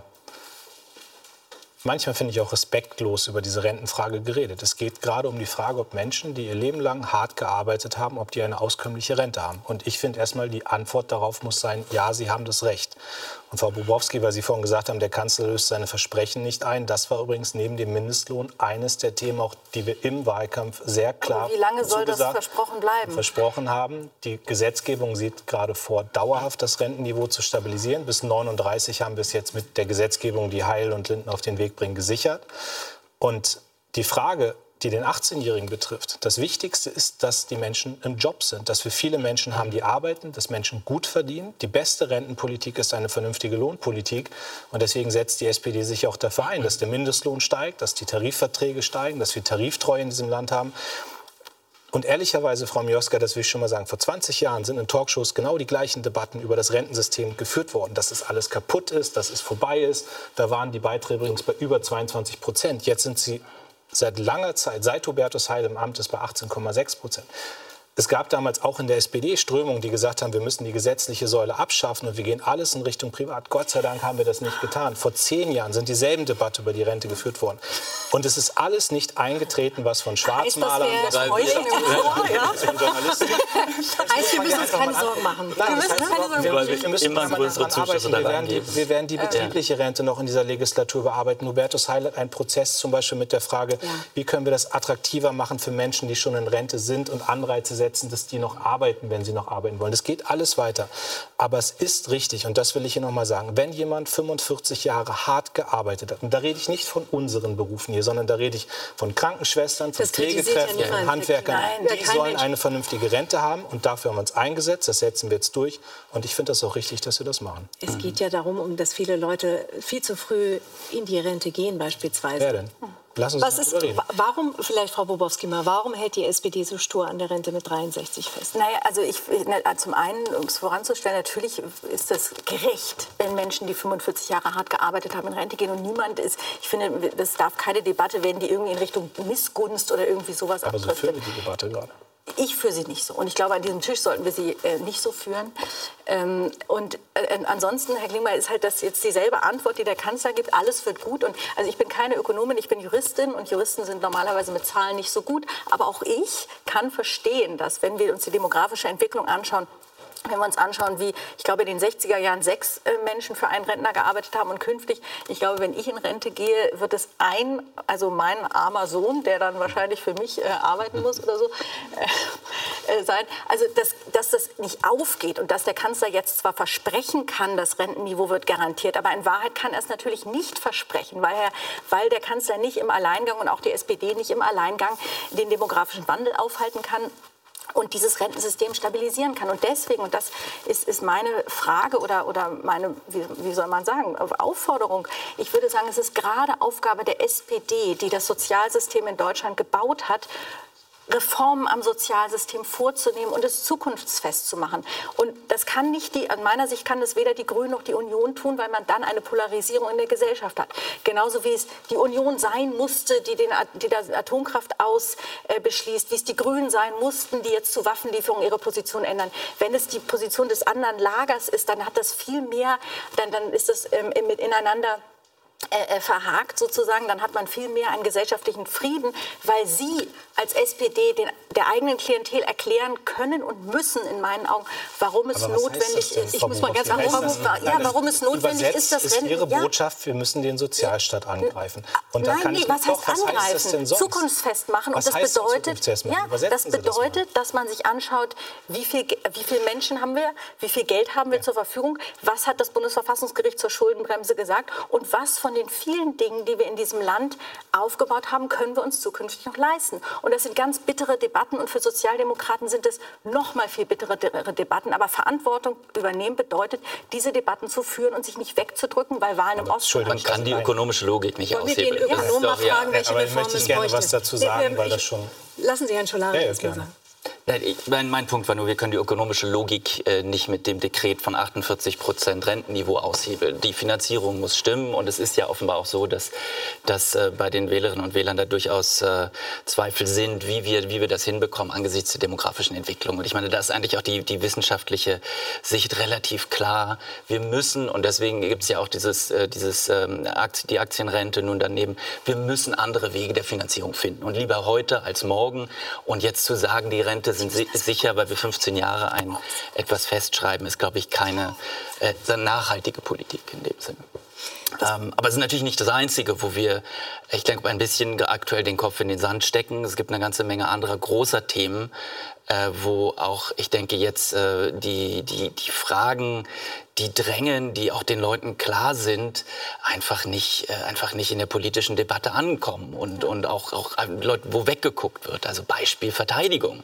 [SPEAKER 3] manchmal finde ich auch respektlos über diese Rentenfrage geredet. Es geht gerade um die Frage, ob Menschen, die ihr Leben lang hart gearbeitet haben, ob die eine auskömmliche Rente haben. Und ich finde erstmal, die Antwort darauf muss sein, ja, sie haben das Recht. Und Frau Bobrowski, weil Sie vorhin gesagt haben, der Kanzler löst seine Versprechen nicht ein. Das war übrigens neben dem Mindestlohn eines der Themen, auch die wir im Wahlkampf sehr klar
[SPEAKER 10] wie lange soll das versprochen bleiben?
[SPEAKER 3] Versprochen haben. Die Gesetzgebung sieht gerade vor, dauerhaft das Rentenniveau zu stabilisieren. Bis 39 haben wir es jetzt mit der Gesetzgebung, die Heil und Lindner auf den Weg bringen, gesichert. Und die Frage, die den 18-Jährigen betrifft. Das Wichtigste ist, dass die Menschen im Job sind, dass wir viele Menschen haben, die arbeiten, dass Menschen gut verdienen. Die beste Rentenpolitik ist eine vernünftige Lohnpolitik. Und deswegen setzt die SPD sich auch dafür ein, dass der Mindestlohn steigt, dass die Tarifverträge steigen, dass wir Tariftreue in diesem Land haben. Und ehrlicherweise, Frau Mioska, das will ich schon mal sagen, vor 20 Jahren sind in Talkshows genau die gleichen Debatten über das Rentensystem geführt worden. Dass es alles kaputt ist, dass es vorbei ist. Da waren die Beiträge übrigens bei über 22%. Jetzt sind sie seit langer Zeit, seit Hubertus Heil im Amt ist, bei 18,6%. Es gab damals auch in der SPD Strömungen, die gesagt haben, wir müssen die gesetzliche Säule abschaffen und wir gehen alles in Richtung Privat. Gott sei Dank haben wir das nicht getan. Vor 10 Jahren sind dieselben Debatten über die Rente geführt worden. Und es ist alles nicht eingetreten, was von Schwarzmalern...
[SPEAKER 2] Heißt, wir müssen uns keine Sorgen machen.
[SPEAKER 3] Wir müssen wir werden die betriebliche Rente noch in dieser Legislatur bearbeiten. Hubertus Heil hat einen Prozess zum Beispiel mit der Frage, wie können wir das attraktiver machen für Menschen, die schon in Rente sind und Anreize setzen, dass die noch arbeiten, wenn sie noch arbeiten wollen. Das geht alles weiter. Aber es ist richtig, und das will ich hier noch mal sagen, wenn jemand 45 Jahre hart gearbeitet hat, und da rede ich nicht von unseren Berufen hier, sondern da rede ich von Krankenschwestern, von Pflegekräften, von Handwerkern, die sollen eine vernünftige Rente haben und dafür haben wir uns eingesetzt, das setzen wir jetzt durch und ich finde das auch richtig, dass wir das machen.
[SPEAKER 2] Es geht ja darum, dass viele Leute viel zu früh in die Rente gehen beispielsweise.
[SPEAKER 3] Wer denn? Lassen Sie uns darüber reden.
[SPEAKER 2] Warum, vielleicht Frau Bobowski mal, warum hält die SPD so stur an der Rente mit 63 fest?
[SPEAKER 10] Naja, also zum einen, um es voranzustellen, natürlich ist das gerecht, wenn Menschen, die 45 Jahre hart gearbeitet haben, in Rente gehen und niemand ist, ich finde, das darf keine Debatte werden, die irgendwie in Richtung Missgunst oder irgendwie sowas abtrifft.
[SPEAKER 3] Aber so führen wir die Debatte gerade.
[SPEAKER 10] Ich führe sie nicht so. Und ich glaube, an diesem Tisch sollten wir sie nicht so führen. Ansonsten, Herr Klingbeil, ist halt das jetzt dieselbe Antwort, die der Kanzler gibt. Alles wird gut. Und also ich bin keine Ökonomin, ich bin Juristin. Und Juristen sind normalerweise mit Zahlen nicht so gut. Aber auch ich kann verstehen, dass, wenn wir uns die demografische Entwicklung anschauen, wenn wir uns anschauen, wie, ich glaube, in den 60er Jahren 6 Menschen für einen Rentner gearbeitet haben und künftig, ich glaube, wenn ich in Rente gehe, wird es also mein armer Sohn, der dann wahrscheinlich für mich arbeiten muss oder so, sein. Also, dass das nicht aufgeht und dass der Kanzler jetzt zwar versprechen kann, das Rentenniveau wird garantiert, aber in Wahrheit kann er es natürlich nicht versprechen, weil der Kanzler nicht im Alleingang und auch die SPD nicht im Alleingang den demografischen Wandel aufhalten kann und dieses Rentensystem stabilisieren kann. Und deswegen, und das ist meine Frage oder meine, wie soll man sagen, Aufforderung, ich würde sagen, es ist gerade Aufgabe der SPD, die das Sozialsystem in Deutschland gebaut hat, Reformen am Sozialsystem vorzunehmen und es zukunftsfest zu machen. Und das kann nicht an meiner Sicht kann das weder die Grünen noch die Union tun, weil man dann eine Polarisierung in der Gesellschaft hat. Genauso wie es die Union sein musste, die das Atomkraft beschließt, wie es die Grünen sein mussten, die jetzt zu Waffenlieferungen ihre Position ändern. Wenn es die Position des anderen Lagers ist, dann hat das viel mehr, dann ist das ineinander verhakt sozusagen, dann hat man viel mehr einen gesellschaftlichen Frieden, weil Sie als SPD der eigenen Klientel erklären können und müssen in meinen Augen, warum es notwendig ist. Ich muss mal ganz warum es notwendig ist, das Rennen.
[SPEAKER 3] Ihre Botschaft, wir müssen den Sozialstaat angreifen. Und
[SPEAKER 10] Nein, was heißt angreifen? Zukunftsfest machen. Und das bedeutet, dass man sich anschaut, wie viel Menschen haben wir, wie viel Geld haben wir zur Verfügung, was hat das Bundesverfassungsgericht zur Schuldenbremse gesagt und was von den vielen Dingen, die wir in diesem Land aufgebaut haben, können wir uns zukünftig noch leisten. Und das sind ganz bittere Debatten und für Sozialdemokraten sind es noch mal viel bittere Debatten. Aber Verantwortung übernehmen bedeutet, diese Debatten zu führen und sich nicht wegzudrücken, weil Wahlen im Osten...
[SPEAKER 11] Man kann die ökonomische Logik nicht aushebeln.
[SPEAKER 2] Wir den Ökonomen mal fragen, welche
[SPEAKER 3] Reformen es bräuchte. Aber ich möchte gerne was dazu sagen, weil das schon...
[SPEAKER 2] Lassen Sie Herrn Scholari das mal sagen.
[SPEAKER 11] Mein Punkt war nur, wir können die ökonomische Logik nicht mit dem Dekret von 48% Rentenniveau aushebeln. Die Finanzierung muss stimmen und es ist ja offenbar auch so, dass bei den Wählerinnen und Wählern da durchaus Zweifel sind, wie wir das hinbekommen angesichts der demografischen Entwicklung. Und ich meine, da ist eigentlich auch die wissenschaftliche Sicht relativ klar. Wir müssen, und deswegen gibt es ja auch die Aktienrente nun daneben, wir müssen andere Wege der Finanzierung finden. Und lieber heute als morgen. Und jetzt zu sagen, die Rente sind sicher, weil wir 15 Jahre etwas festschreiben, ist, glaube ich, keine nachhaltige Politik in dem Sinne. Aber es ist natürlich nicht das Einzige, wo wir, ich denke, ein bisschen aktuell den Kopf in den Sand stecken. Es gibt eine ganze Menge anderer großer Themen, wo auch, ich denke, jetzt die Fragen, die drängen, die auch den Leuten klar sind, einfach nicht in der politischen Debatte ankommen und auch Leute, wo weggeguckt wird. Also Beispiel Verteidigung.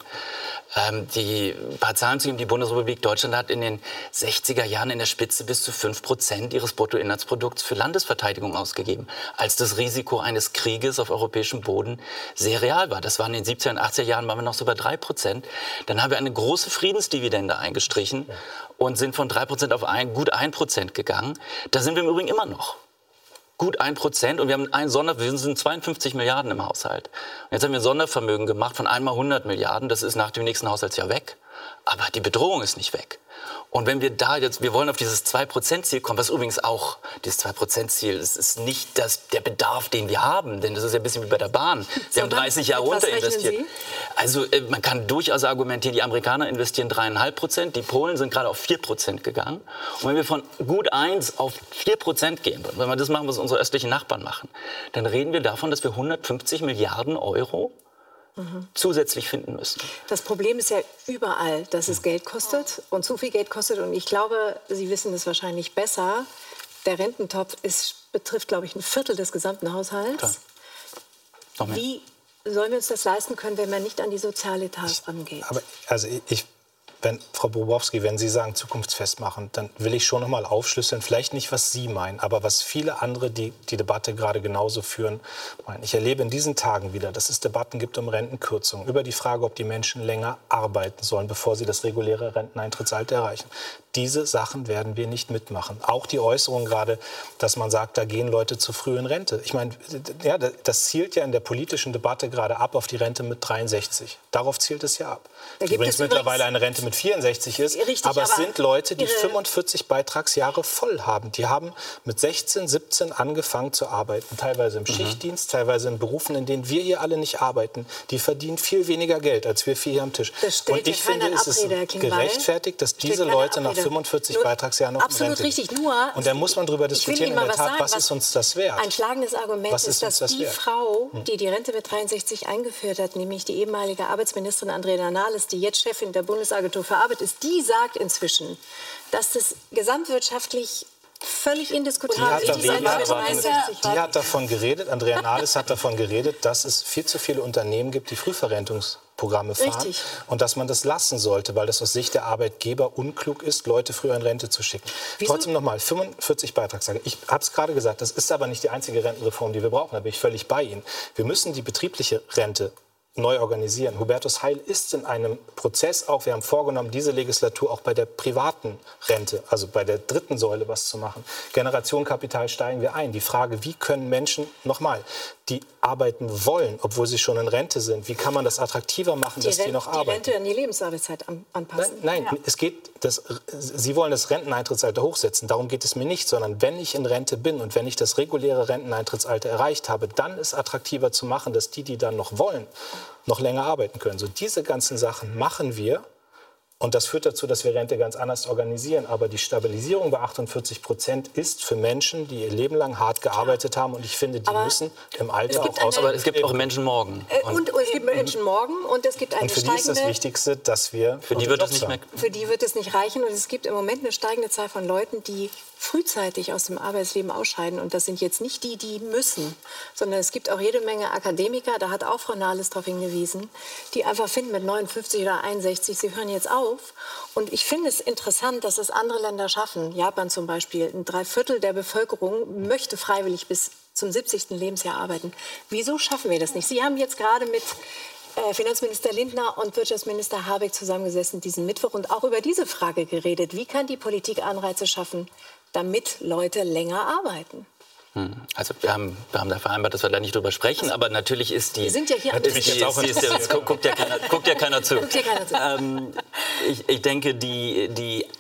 [SPEAKER 11] Die paar Zahlen zu geben, die Bundesrepublik Deutschland hat in den 60er Jahren in der Spitze bis zu 5% ihres Bruttoinlandsprodukts für Landesverteidigung ausgegeben, als das Risiko eines Krieges auf europäischem Boden sehr real war. Das war in den 70er und 80er Jahren, waren wir noch so bei 3%. Dann haben wir eine große Friedensdividende eingestrichen und sind von 3% auf gut 1% gegangen. Da sind wir im Übrigen immer noch. Gut 1% und wir haben wir sind 52 Milliarden im Haushalt. Und jetzt haben wir ein Sondervermögen gemacht von einmal 100 Milliarden. Das ist nach dem nächsten Haushaltsjahr weg. Aber die Bedrohung ist nicht weg. Und wenn wir wir wollen auf dieses 2%-Ziel kommen, was übrigens auch, dieses 2%-Ziel, das ist nicht der Bedarf, den wir haben, denn das ist ja ein bisschen wie bei der Bahn. Wir haben 30 Jahre unterinvestiert. Also man kann durchaus argumentieren, die Amerikaner investieren 3,5%, die Polen sind gerade auf 4% gegangen. Und wenn wir von gut 1 auf 4% gehen würden, wenn wir das machen, was unsere östlichen Nachbarn machen, dann reden wir davon, dass wir 150 Milliarden Euro zusätzlich finden müssen.
[SPEAKER 2] Das Problem ist ja überall, dass es Geld kostet und zu viel Geld kostet. Und ich glaube, Sie wissen es wahrscheinlich besser, der Rententopf betrifft, glaube ich, 1/4 des gesamten Haushalts. Wie sollen wir uns das leisten können, wenn man nicht an die Sozialetats rangeht?
[SPEAKER 3] Aber also Frau Bobrowski, wenn Sie sagen zukunftsfest machen, dann will ich schon noch mal aufschlüsseln, vielleicht nicht, was Sie meinen, aber was viele andere, die die Debatte gerade genauso führen, meinen. Ich erlebe in diesen Tagen wieder, dass es Debatten gibt um Rentenkürzungen, über die Frage, ob die Menschen länger arbeiten sollen, bevor sie das reguläre Renteneintrittsalter erreichen. Diese Sachen werden wir nicht mitmachen. Auch die Äußerung gerade, dass man sagt, da gehen Leute zu früh in Rente. Ich meine, ja, das zielt ja in der politischen Debatte gerade ab auf die Rente mit 63. Darauf zielt es ja ab. Übrigens mittlerweile eine Rente mit 64 ist. Richtig, aber es sind Leute, die 45 Beitragsjahre voll haben. Die haben mit 16, 17 angefangen zu arbeiten. Teilweise im Schichtdienst, teilweise in Berufen, in denen wir hier alle nicht arbeiten. Die verdienen viel weniger Geld als wir vier hier am Tisch. Und ich finde, es ist gerechtfertigt, dass diese Leute nach 45 Beitragsjahren noch
[SPEAKER 2] absolut
[SPEAKER 3] in Rente
[SPEAKER 2] richtig. Nur,
[SPEAKER 3] und da muss man darüber diskutieren, in der Tat, was ist uns das wert?
[SPEAKER 2] Ein schlagendes Argument ist, dass die Frau, die die Rente mit 63 eingeführt hat, nämlich die ehemalige Arbeitsministerin Andrea Nahles, die jetzt Chefin der Bundesagentur für Arbeit ist, die sagt inzwischen, dass das gesamtwirtschaftlich völlig indiskutabel ist.
[SPEAKER 3] Die hat davon geredet, Andrea Nahles hat davon geredet, dass es viel zu viele Unternehmen gibt, die Frühverrentungsprogramme fahren. Richtig. Und dass man das lassen sollte, weil das aus Sicht der Arbeitgeber unklug ist, Leute früher in Rente zu schicken. Wieso? Trotzdem nochmal, 45 Beitragstage. Ich habe es gerade gesagt, das ist aber nicht die einzige Rentenreform, die wir brauchen. Da bin ich völlig bei Ihnen. Wir müssen die betriebliche Rente neu organisieren. Hubertus Heil ist in einem Prozess auch, wir haben vorgenommen, diese Legislatur auch bei der privaten Rente, also bei der dritten Säule was zu machen. Generationenkapital steigen wir ein. Die Frage, wie können Menschen, nochmal, die arbeiten wollen, obwohl sie schon in Rente sind, wie kann man das attraktiver machen, dass die noch arbeiten?
[SPEAKER 2] Die Rente an die Lebensarbeitszeit anpassen.
[SPEAKER 3] Nein, es geht, Sie wollen das Renteneintrittsalter hochsetzen, darum geht es mir nicht, sondern wenn ich in Rente bin und wenn ich das reguläre Renteneintrittsalter erreicht habe, dann ist attraktiver zu machen, dass die dann noch wollen, noch länger arbeiten können. So diese ganzen Sachen machen wir. Und das führt dazu, dass wir Rente ganz anders organisieren. Aber die Stabilisierung bei 48% ist für Menschen, die ihr Leben lang hart gearbeitet haben. Und ich finde, die müssen im Alter auch aus.
[SPEAKER 11] Aber es gibt auch Menschen morgen.
[SPEAKER 2] Und es gibt Menschen morgen. Und es gibt eine
[SPEAKER 3] und für die ist das Wichtigste, dass wir
[SPEAKER 11] für die wird
[SPEAKER 2] es nicht reichen. Und es gibt im Moment eine steigende Zahl von Leuten, die frühzeitig aus dem Arbeitsleben ausscheiden. Und das sind jetzt nicht die, die müssen, sondern es gibt auch jede Menge Akademiker, da hat auch Frau Nahles darauf hingewiesen, die einfach finden mit 59 oder 61, sie hören jetzt auf. Und ich finde es interessant, dass es andere Länder schaffen. Japan zum Beispiel, 3/4 der Bevölkerung möchte freiwillig bis zum 70. Lebensjahr arbeiten. Wieso schaffen wir das nicht? Sie haben jetzt gerade mit Finanzminister Lindner und Wirtschaftsminister Habeck zusammengesessen diesen Mittwoch und auch über diese Frage geredet. Wie kann die Politik Anreize schaffen, damit Leute länger arbeiten?
[SPEAKER 11] Also wir haben da vereinbart, dass wir da nicht drüber sprechen, aber natürlich ist die...
[SPEAKER 2] Wir sind ja hier
[SPEAKER 11] guckt ja keiner zu. Ich denke, die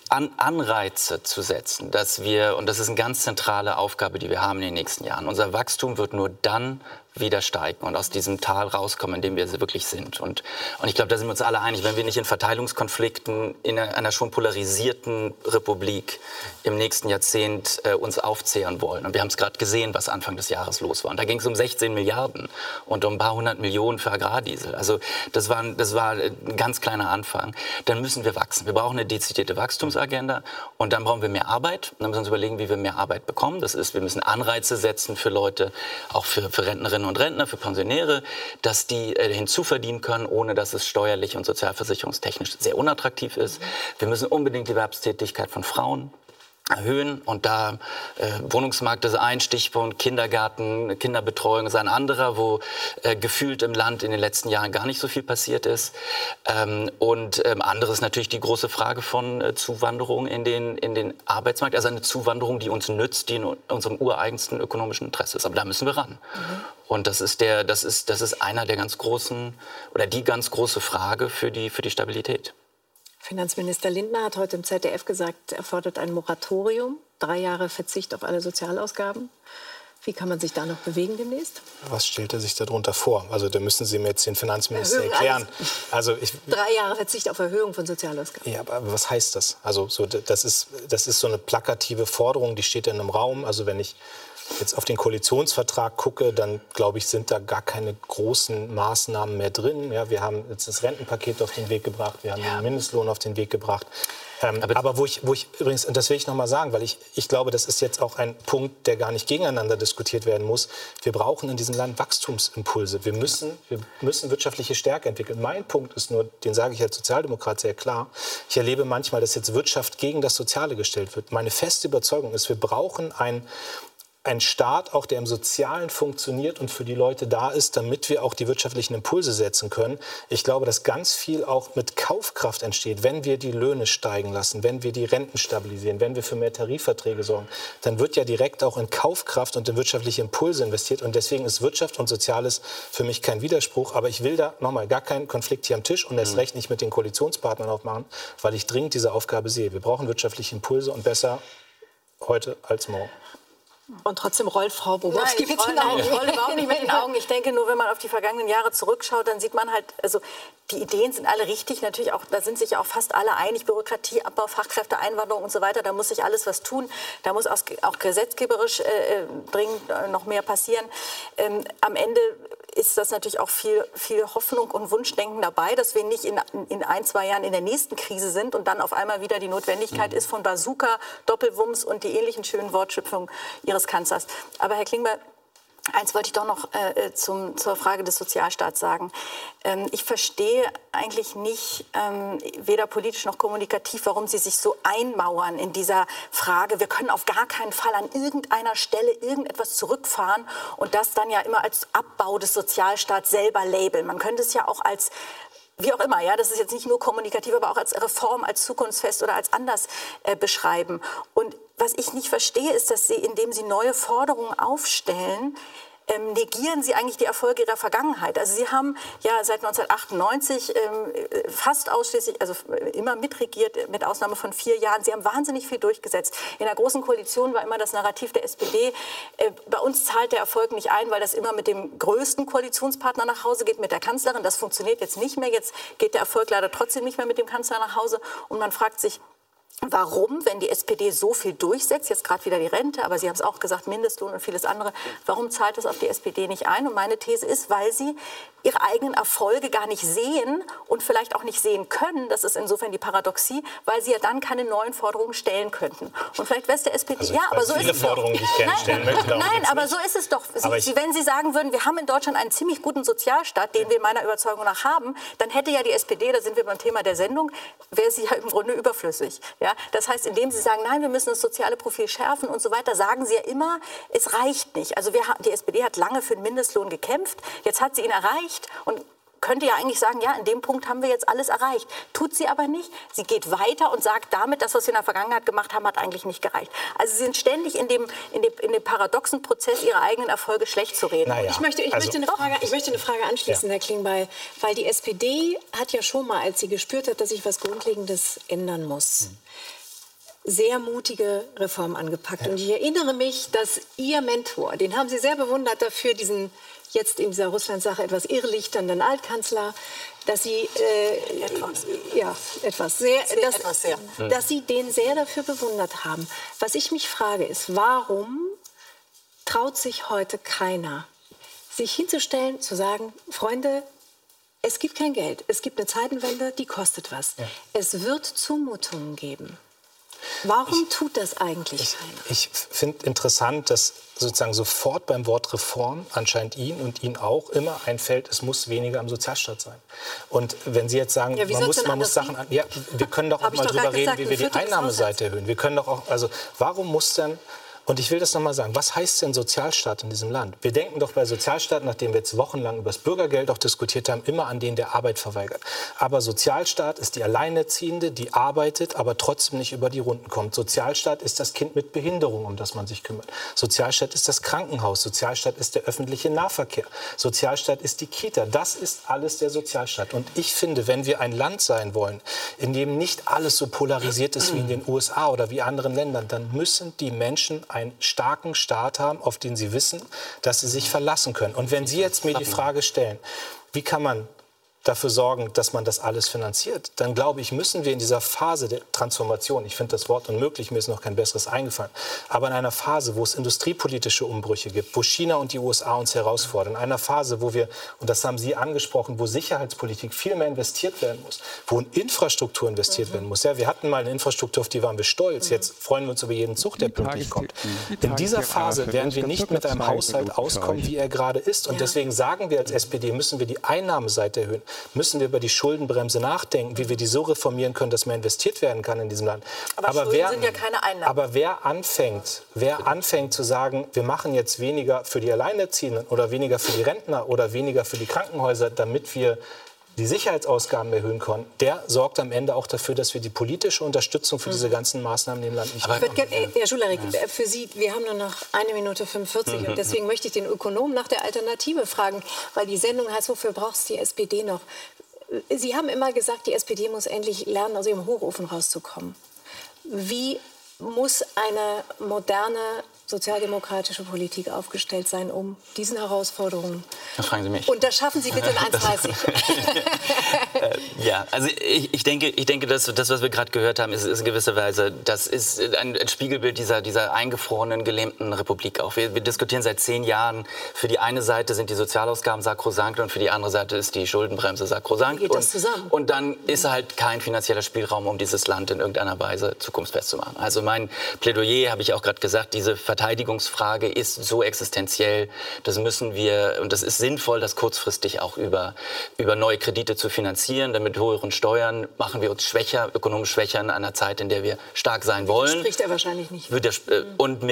[SPEAKER 11] Anreize zu setzen, dass wir, und das ist eine ganz zentrale Aufgabe, die wir haben in den nächsten Jahren, unser Wachstum wird nur dann wieder steigen und aus diesem Tal rauskommen, in dem wir wirklich sind. Und ich glaube, da sind wir uns alle einig, wenn wir nicht in Verteilungskonflikten in einer schon polarisierten Republik im nächsten Jahrzehnt uns aufzehren wollen. Und wir haben es gerade gesehen, was Anfang des Jahres los war. Und da ging es um 16 Milliarden und um ein paar 100 Millionen für Agrardiesel. Also das war ein ganz kleiner Anfang. Dann müssen wir wachsen. Wir brauchen eine dezidierte Wachstumsagenda und dann brauchen wir mehr Arbeit. Und dann müssen wir uns überlegen, wie wir mehr Arbeit bekommen. Das ist, wir müssen Anreize setzen für Leute, auch für Rentnerinnen und Rentner, für Pensionäre, dass die hinzuverdienen können, ohne dass es steuerlich und sozialversicherungstechnisch sehr unattraktiv ist. Wir müssen unbedingt die Erwerbstätigkeit von Frauen erhöhen und da Wohnungsmarkt ist ein Stichpunkt, Kindergarten, Kinderbetreuung ist ein anderer, wo gefühlt im Land in den letzten Jahren gar nicht so viel passiert ist. Anderes ist natürlich die große Frage von Zuwanderung in den Arbeitsmarkt, also eine Zuwanderung, die uns nützt, die in unserem ureigensten ökonomischen Interesse ist. Aber da müssen wir ran. Und das ist einer der ganz großen oder die ganz große Frage für die Stabilität.
[SPEAKER 2] Finanzminister Lindner hat heute im ZDF gesagt, er fordert ein Moratorium, 3 Jahre Verzicht auf alle Sozialausgaben. Wie kann man sich da noch bewegen demnächst?
[SPEAKER 3] Was stellt er sich darunter vor? Also da müssen Sie mir jetzt den Finanzminister erklären. Also
[SPEAKER 2] 3 Jahre Verzicht auf Erhöhung von Sozialausgaben.
[SPEAKER 3] Ja, aber was heißt das? Also das ist so eine plakative Forderung, die steht in einem Raum. Also wenn ich jetzt auf den Koalitionsvertrag gucke, dann glaube ich, sind da gar keine großen Maßnahmen mehr drin. Ja, wir haben jetzt das Rentenpaket auf den Weg gebracht, wir haben den Mindestlohn auf den Weg gebracht. Aber wo ich übrigens, und das will ich noch mal sagen, weil ich glaube, das ist jetzt auch ein Punkt, der gar nicht gegeneinander diskutiert werden muss. Wir brauchen in diesem Land Wachstumsimpulse. Wir müssen wirtschaftliche Stärke entwickeln. Mein Punkt ist nur, den sage ich als Sozialdemokrat sehr klar, ich erlebe manchmal, dass jetzt Wirtschaft gegen das Soziale gestellt wird. Meine feste Überzeugung ist, wir brauchen ein Staat, auch der im Sozialen funktioniert und für die Leute da ist, damit wir auch die wirtschaftlichen Impulse setzen können. Ich glaube, dass ganz viel auch mit Kaufkraft entsteht, wenn wir die Löhne steigen lassen, wenn wir die Renten stabilisieren, wenn wir für mehr Tarifverträge sorgen. Dann wird ja direkt auch in Kaufkraft und in wirtschaftliche Impulse investiert. Und deswegen ist Wirtschaft und Soziales für mich kein Widerspruch. Aber ich will da nochmal gar keinen Konflikt hier am Tisch und erst recht nicht mit den Koalitionspartnern aufmachen, weil ich dringend diese Aufgabe sehe. Wir brauchen wirtschaftliche Impulse und besser heute als morgen.
[SPEAKER 2] Und trotzdem rollt Frau Bobrowski mit den Augen.
[SPEAKER 10] Ich rolle überhaupt nicht mit den Augen. Ich denke nur, wenn man auf die vergangenen Jahre zurückschaut, dann sieht man halt, also die Ideen sind alle richtig. Natürlich auch, da sind sich auch fast alle einig. Bürokratieabbau, Fachkräfteeinwanderung und so weiter. Da muss sich alles was tun. Da muss auch gesetzgeberisch dringend noch mehr passieren. Am Ende ist das natürlich auch viel Hoffnung und Wunschdenken dabei, dass wir nicht in 1-2 Jahren in der nächsten Krise sind und dann auf einmal wieder die Notwendigkeit ist von Bazooka, Doppelwumms und die ähnlichen schönen Wortschöpfungen Ihres Kanzlers. Aber Herr Klingbeil, eins wollte ich doch noch zur Frage des Sozialstaats sagen. Ich verstehe eigentlich nicht, weder politisch noch kommunikativ, warum Sie sich so einmauern in dieser Frage. Wir können auf gar keinen Fall an irgendeiner Stelle irgendetwas zurückfahren und das dann ja immer als Abbau des Sozialstaats selber labeln. Man könnte es ja auch als wie auch immer, ja, das ist jetzt nicht nur kommunikativ, aber auch als Reform, als zukunftsfest oder als anders beschreiben. Und was ich nicht verstehe, ist, dass Sie, indem Sie neue Forderungen aufstellen, negieren Sie eigentlich die Erfolge Ihrer Vergangenheit. Also Sie haben ja seit 1998 fast ausschließlich, also immer mitregiert, mit Ausnahme von 4 Jahren. Sie haben wahnsinnig viel durchgesetzt. In der Großen Koalition war immer das Narrativ der SPD, bei uns zahlt der Erfolg nicht ein, weil das immer mit dem größten Koalitionspartner nach Hause geht, mit der Kanzlerin. Das funktioniert jetzt nicht mehr. Jetzt geht der Erfolg leider trotzdem nicht mehr mit dem Kanzler nach Hause. Und man fragt sich, warum, wenn die SPD so viel durchsetzt, jetzt gerade wieder die Rente, aber Sie haben es auch gesagt, Mindestlohn und vieles andere, warum zahlt das auf die SPD nicht ein? Und meine These ist, weil Sie Ihre eigenen Erfolge gar nicht sehen und vielleicht auch nicht sehen können, das ist insofern die Paradoxie, weil Sie ja dann keine neuen Forderungen stellen könnten. Und vielleicht wäre es der SPD,
[SPEAKER 3] also
[SPEAKER 10] ja, aber so ist es
[SPEAKER 3] Forderungen, die ich gerne stellen möchte.
[SPEAKER 10] Nein, aber so ist es doch. Wenn Sie sagen würden, wir haben in Deutschland einen ziemlich guten Sozialstaat, den wir meiner Überzeugung nach haben, dann hätte ja die SPD, da sind wir beim Thema der Sendung, wäre sie ja im Grunde überflüssig. Ja? Das heißt, indem Sie sagen, nein, wir müssen das soziale Profil schärfen und so weiter, sagen Sie ja immer, es reicht nicht. Also die SPD hat lange für den Mindestlohn gekämpft, jetzt hat sie ihn erreicht und könnte ja eigentlich sagen, ja, in dem Punkt haben wir jetzt alles erreicht. Tut sie aber nicht. Sie geht weiter und sagt damit, das, was sie in der Vergangenheit gemacht haben, hat eigentlich nicht gereicht. Also sie sind ständig in dem paradoxen Prozess, ihre eigenen Erfolge schlecht zu reden.
[SPEAKER 2] Naja. Ich möchte eine Frage anschließen, Herr Klingbeil. Weil die SPD hat ja schon mal, als sie gespürt hat, dass sich was Grundlegendes ändern muss, sehr mutige Reformen angepackt. Und ich erinnere mich, dass Ihr Mentor, den haben Sie sehr bewundert dafür, diesen jetzt in dieser Russland-Sache etwas irrlichternden Altkanzler, dass Sie dass Sie den sehr dafür bewundert haben. Was ich mich frage ist, warum traut sich heute keiner, sich hinzustellen, zu sagen, Freunde, es gibt kein Geld, es gibt eine Zeitenwende, die kostet was. Ja. Es wird Zumutungen geben. Warum tut das eigentlich keiner?
[SPEAKER 3] Ich finde interessant, dass sozusagen sofort beim Wort Reform anscheinend Ihnen auch immer einfällt, es muss weniger am Sozialstaat sein. Und wenn Sie jetzt sagen, man muss Sachen an, ja, wir können doch auch mal drüber reden, wie wir die Einnahmeseite erhöhen. Wir können doch auch, also warum muss denn, und ich will das nochmal sagen, was heißt denn Sozialstaat in diesem Land? Wir denken doch bei Sozialstaat, nachdem wir jetzt wochenlang über das Bürgergeld auch diskutiert haben, immer an den, der Arbeit verweigert. Aber Sozialstaat ist die Alleinerziehende, die arbeitet, aber trotzdem nicht über die Runden kommt. Sozialstaat ist das Kind mit Behinderung, um das man sich kümmert. Sozialstaat ist das Krankenhaus. Sozialstaat ist der öffentliche Nahverkehr. Sozialstaat ist die Kita. Das ist alles der Sozialstaat. Und ich finde, wenn wir ein Land sein wollen, in dem nicht alles so polarisiert ist wie in den USA oder wie anderen Ländern, dann müssen die Menschen einen starken Staat haben, auf den sie wissen, dass sie sich verlassen können. Und wenn Sie jetzt mir die Frage stellen, wie kann man dafür sorgen, dass man das alles finanziert, dann glaube ich, müssen wir in dieser Phase der Transformation, ich finde das Wort unmöglich, mir ist noch kein besseres eingefallen, aber in einer Phase, wo es industriepolitische Umbrüche gibt, wo China und die USA uns herausfordern, in einer Phase, wo wir, und das haben Sie angesprochen, wo Sicherheitspolitik viel mehr investiert werden muss, wo in Infrastruktur investiert werden muss. Ja, wir hatten mal eine Infrastruktur, auf die waren wir stolz, jetzt freuen wir uns über jeden Zug, der pünktlich kommt. In dieser Phase werden wir nicht mit einem Haushalt auskommen, wie er gerade ist. Und deswegen sagen wir als SPD, müssen wir die Einnahmeseite erhöhen. Müssen wir über die Schuldenbremse nachdenken, wie wir die so reformieren können, dass mehr investiert werden kann in diesem Land.
[SPEAKER 10] Aber Schulden sind ja keine Einnahmen.
[SPEAKER 3] Aber wer anfängt zu sagen, wir machen jetzt weniger für die Alleinerziehenden oder weniger für die Rentner oder weniger für die Krankenhäuser, damit wir die Sicherheitsausgaben erhöhen können, der sorgt am Ende auch dafür, dass wir die politische Unterstützung für diese ganzen Maßnahmen im Land nicht bekommen.
[SPEAKER 2] Herr Schularik, für Sie, wir haben nur noch 1 Minute 45 und deswegen möchte ich den Ökonomen nach der Alternative fragen, weil die Sendung heißt, wofür braucht es die SPD noch? Sie haben immer gesagt, die SPD muss endlich lernen, aus ihrem Hochofen rauszukommen. Wie muss eine moderne sozialdemokratische Politik aufgestellt sein, um diesen Herausforderungen...
[SPEAKER 11] Das fragen Sie mich.
[SPEAKER 2] Und das schaffen Sie bitte in 1,30.
[SPEAKER 11] Ja, also ich denke, dass das, was wir gerade gehört haben, ist in gewisser Weise, das ist ein Spiegelbild dieser eingefrorenen, gelähmten Republik auch. Wir diskutieren seit 10 Jahren, für die eine Seite sind die Sozialausgaben sakrosankt und für die andere Seite ist die Schuldenbremse sakrosankt.
[SPEAKER 2] Geht das zusammen?
[SPEAKER 11] Und dann ist halt kein finanzieller Spielraum, um dieses Land in irgendeiner Weise zukunftsfest zu machen. Also mein Plädoyer, habe ich auch gerade gesagt, diese Verteidigungsfrage ist so existenziell, das müssen wir, und das ist sinnvoll, das kurzfristig auch über neue Kredite zu finanzieren, denn mit höheren Steuern machen wir uns schwächer, ökonomisch schwächer in einer Zeit, in der wir stark sein wollen.
[SPEAKER 2] Das spricht er wahrscheinlich nicht.
[SPEAKER 11] Und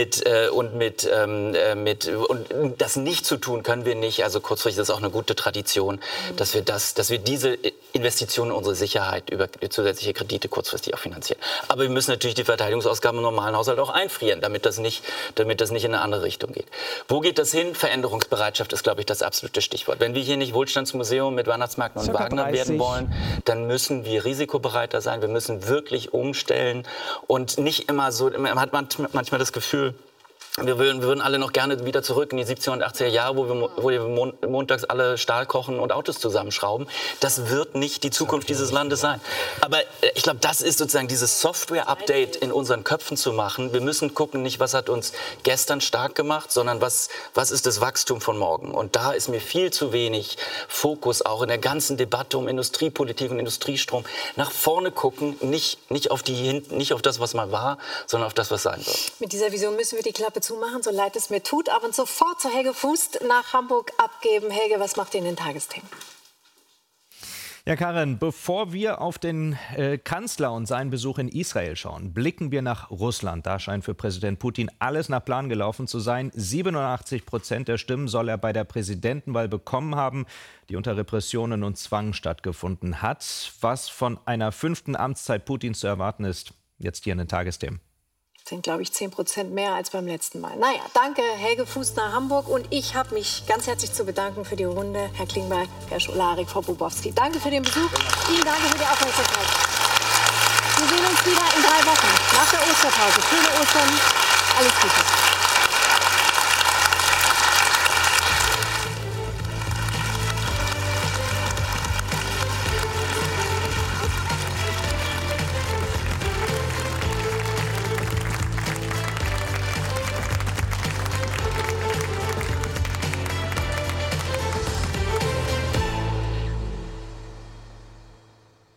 [SPEAKER 11] das nicht zu tun können wir nicht, also kurzfristig ist auch eine gute Tradition, dass wir diese Investitionen in unsere Sicherheit über zusätzliche Kredite kurzfristig auch finanzieren. Aber wir müssen natürlich die Verteidigungsausgaben im normalen Haushalt auch einfrieren, damit das nicht in eine andere Richtung geht. Wo geht das hin? Veränderungsbereitschaft ist, glaube ich, das absolute Stichwort. Wenn wir hier nicht Wohlstandsmuseum mit Weihnachtsmärkten und Wagner werden wollen, dann müssen wir risikobereiter sein. Wir müssen wirklich umstellen und nicht immer so, man hat manchmal das Gefühl, wir würden alle noch gerne wieder zurück in die 70er und 80er Jahre, wo wir montags alle Stahl kochen und Autos zusammenschrauben. Das wird nicht die Zukunft dieses Landes sein. Aber ich glaube, das ist sozusagen dieses Software-Update in unseren Köpfen zu machen. Wir müssen gucken, nicht was hat uns gestern stark gemacht, sondern was ist das Wachstum von morgen. Und da ist mir viel zu wenig Fokus auch in der ganzen Debatte um Industriepolitik und Industriestrom. Nach vorne gucken, nicht auf das, was mal war, sondern auf das, was sein wird.
[SPEAKER 2] Mit dieser Vision müssen wir die Klappe zumachen, so leid es mir tut, aber sofort zu Helge Fußt nach Hamburg abgeben. Helge, was macht ihr in den Tagesthemen?
[SPEAKER 13] Ja, Karin, bevor wir auf den Kanzler und seinen Besuch in Israel schauen, blicken wir nach Russland. Da scheint für Präsident Putin alles nach Plan gelaufen zu sein. 87% der Stimmen soll er bei der Präsidentenwahl bekommen haben, die unter Repressionen und Zwang stattgefunden hat. Was von einer 5. Amtszeit Putins zu erwarten ist, jetzt hier in den Tagesthemen.
[SPEAKER 2] Sind, glaube ich, 10% mehr als beim letzten Mal. Naja, danke Helge Fußt nach Hamburg und ich habe mich ganz herzlich zu bedanken für die Runde. Herr Klingbeil, Herr Schularik, Frau Bobowski. Danke für den Besuch. Ihnen danke für die Aufmerksamkeit. Wir sehen uns wieder in 3 Wochen. nach der Osterpause. Schöne Ostern, alles Gute.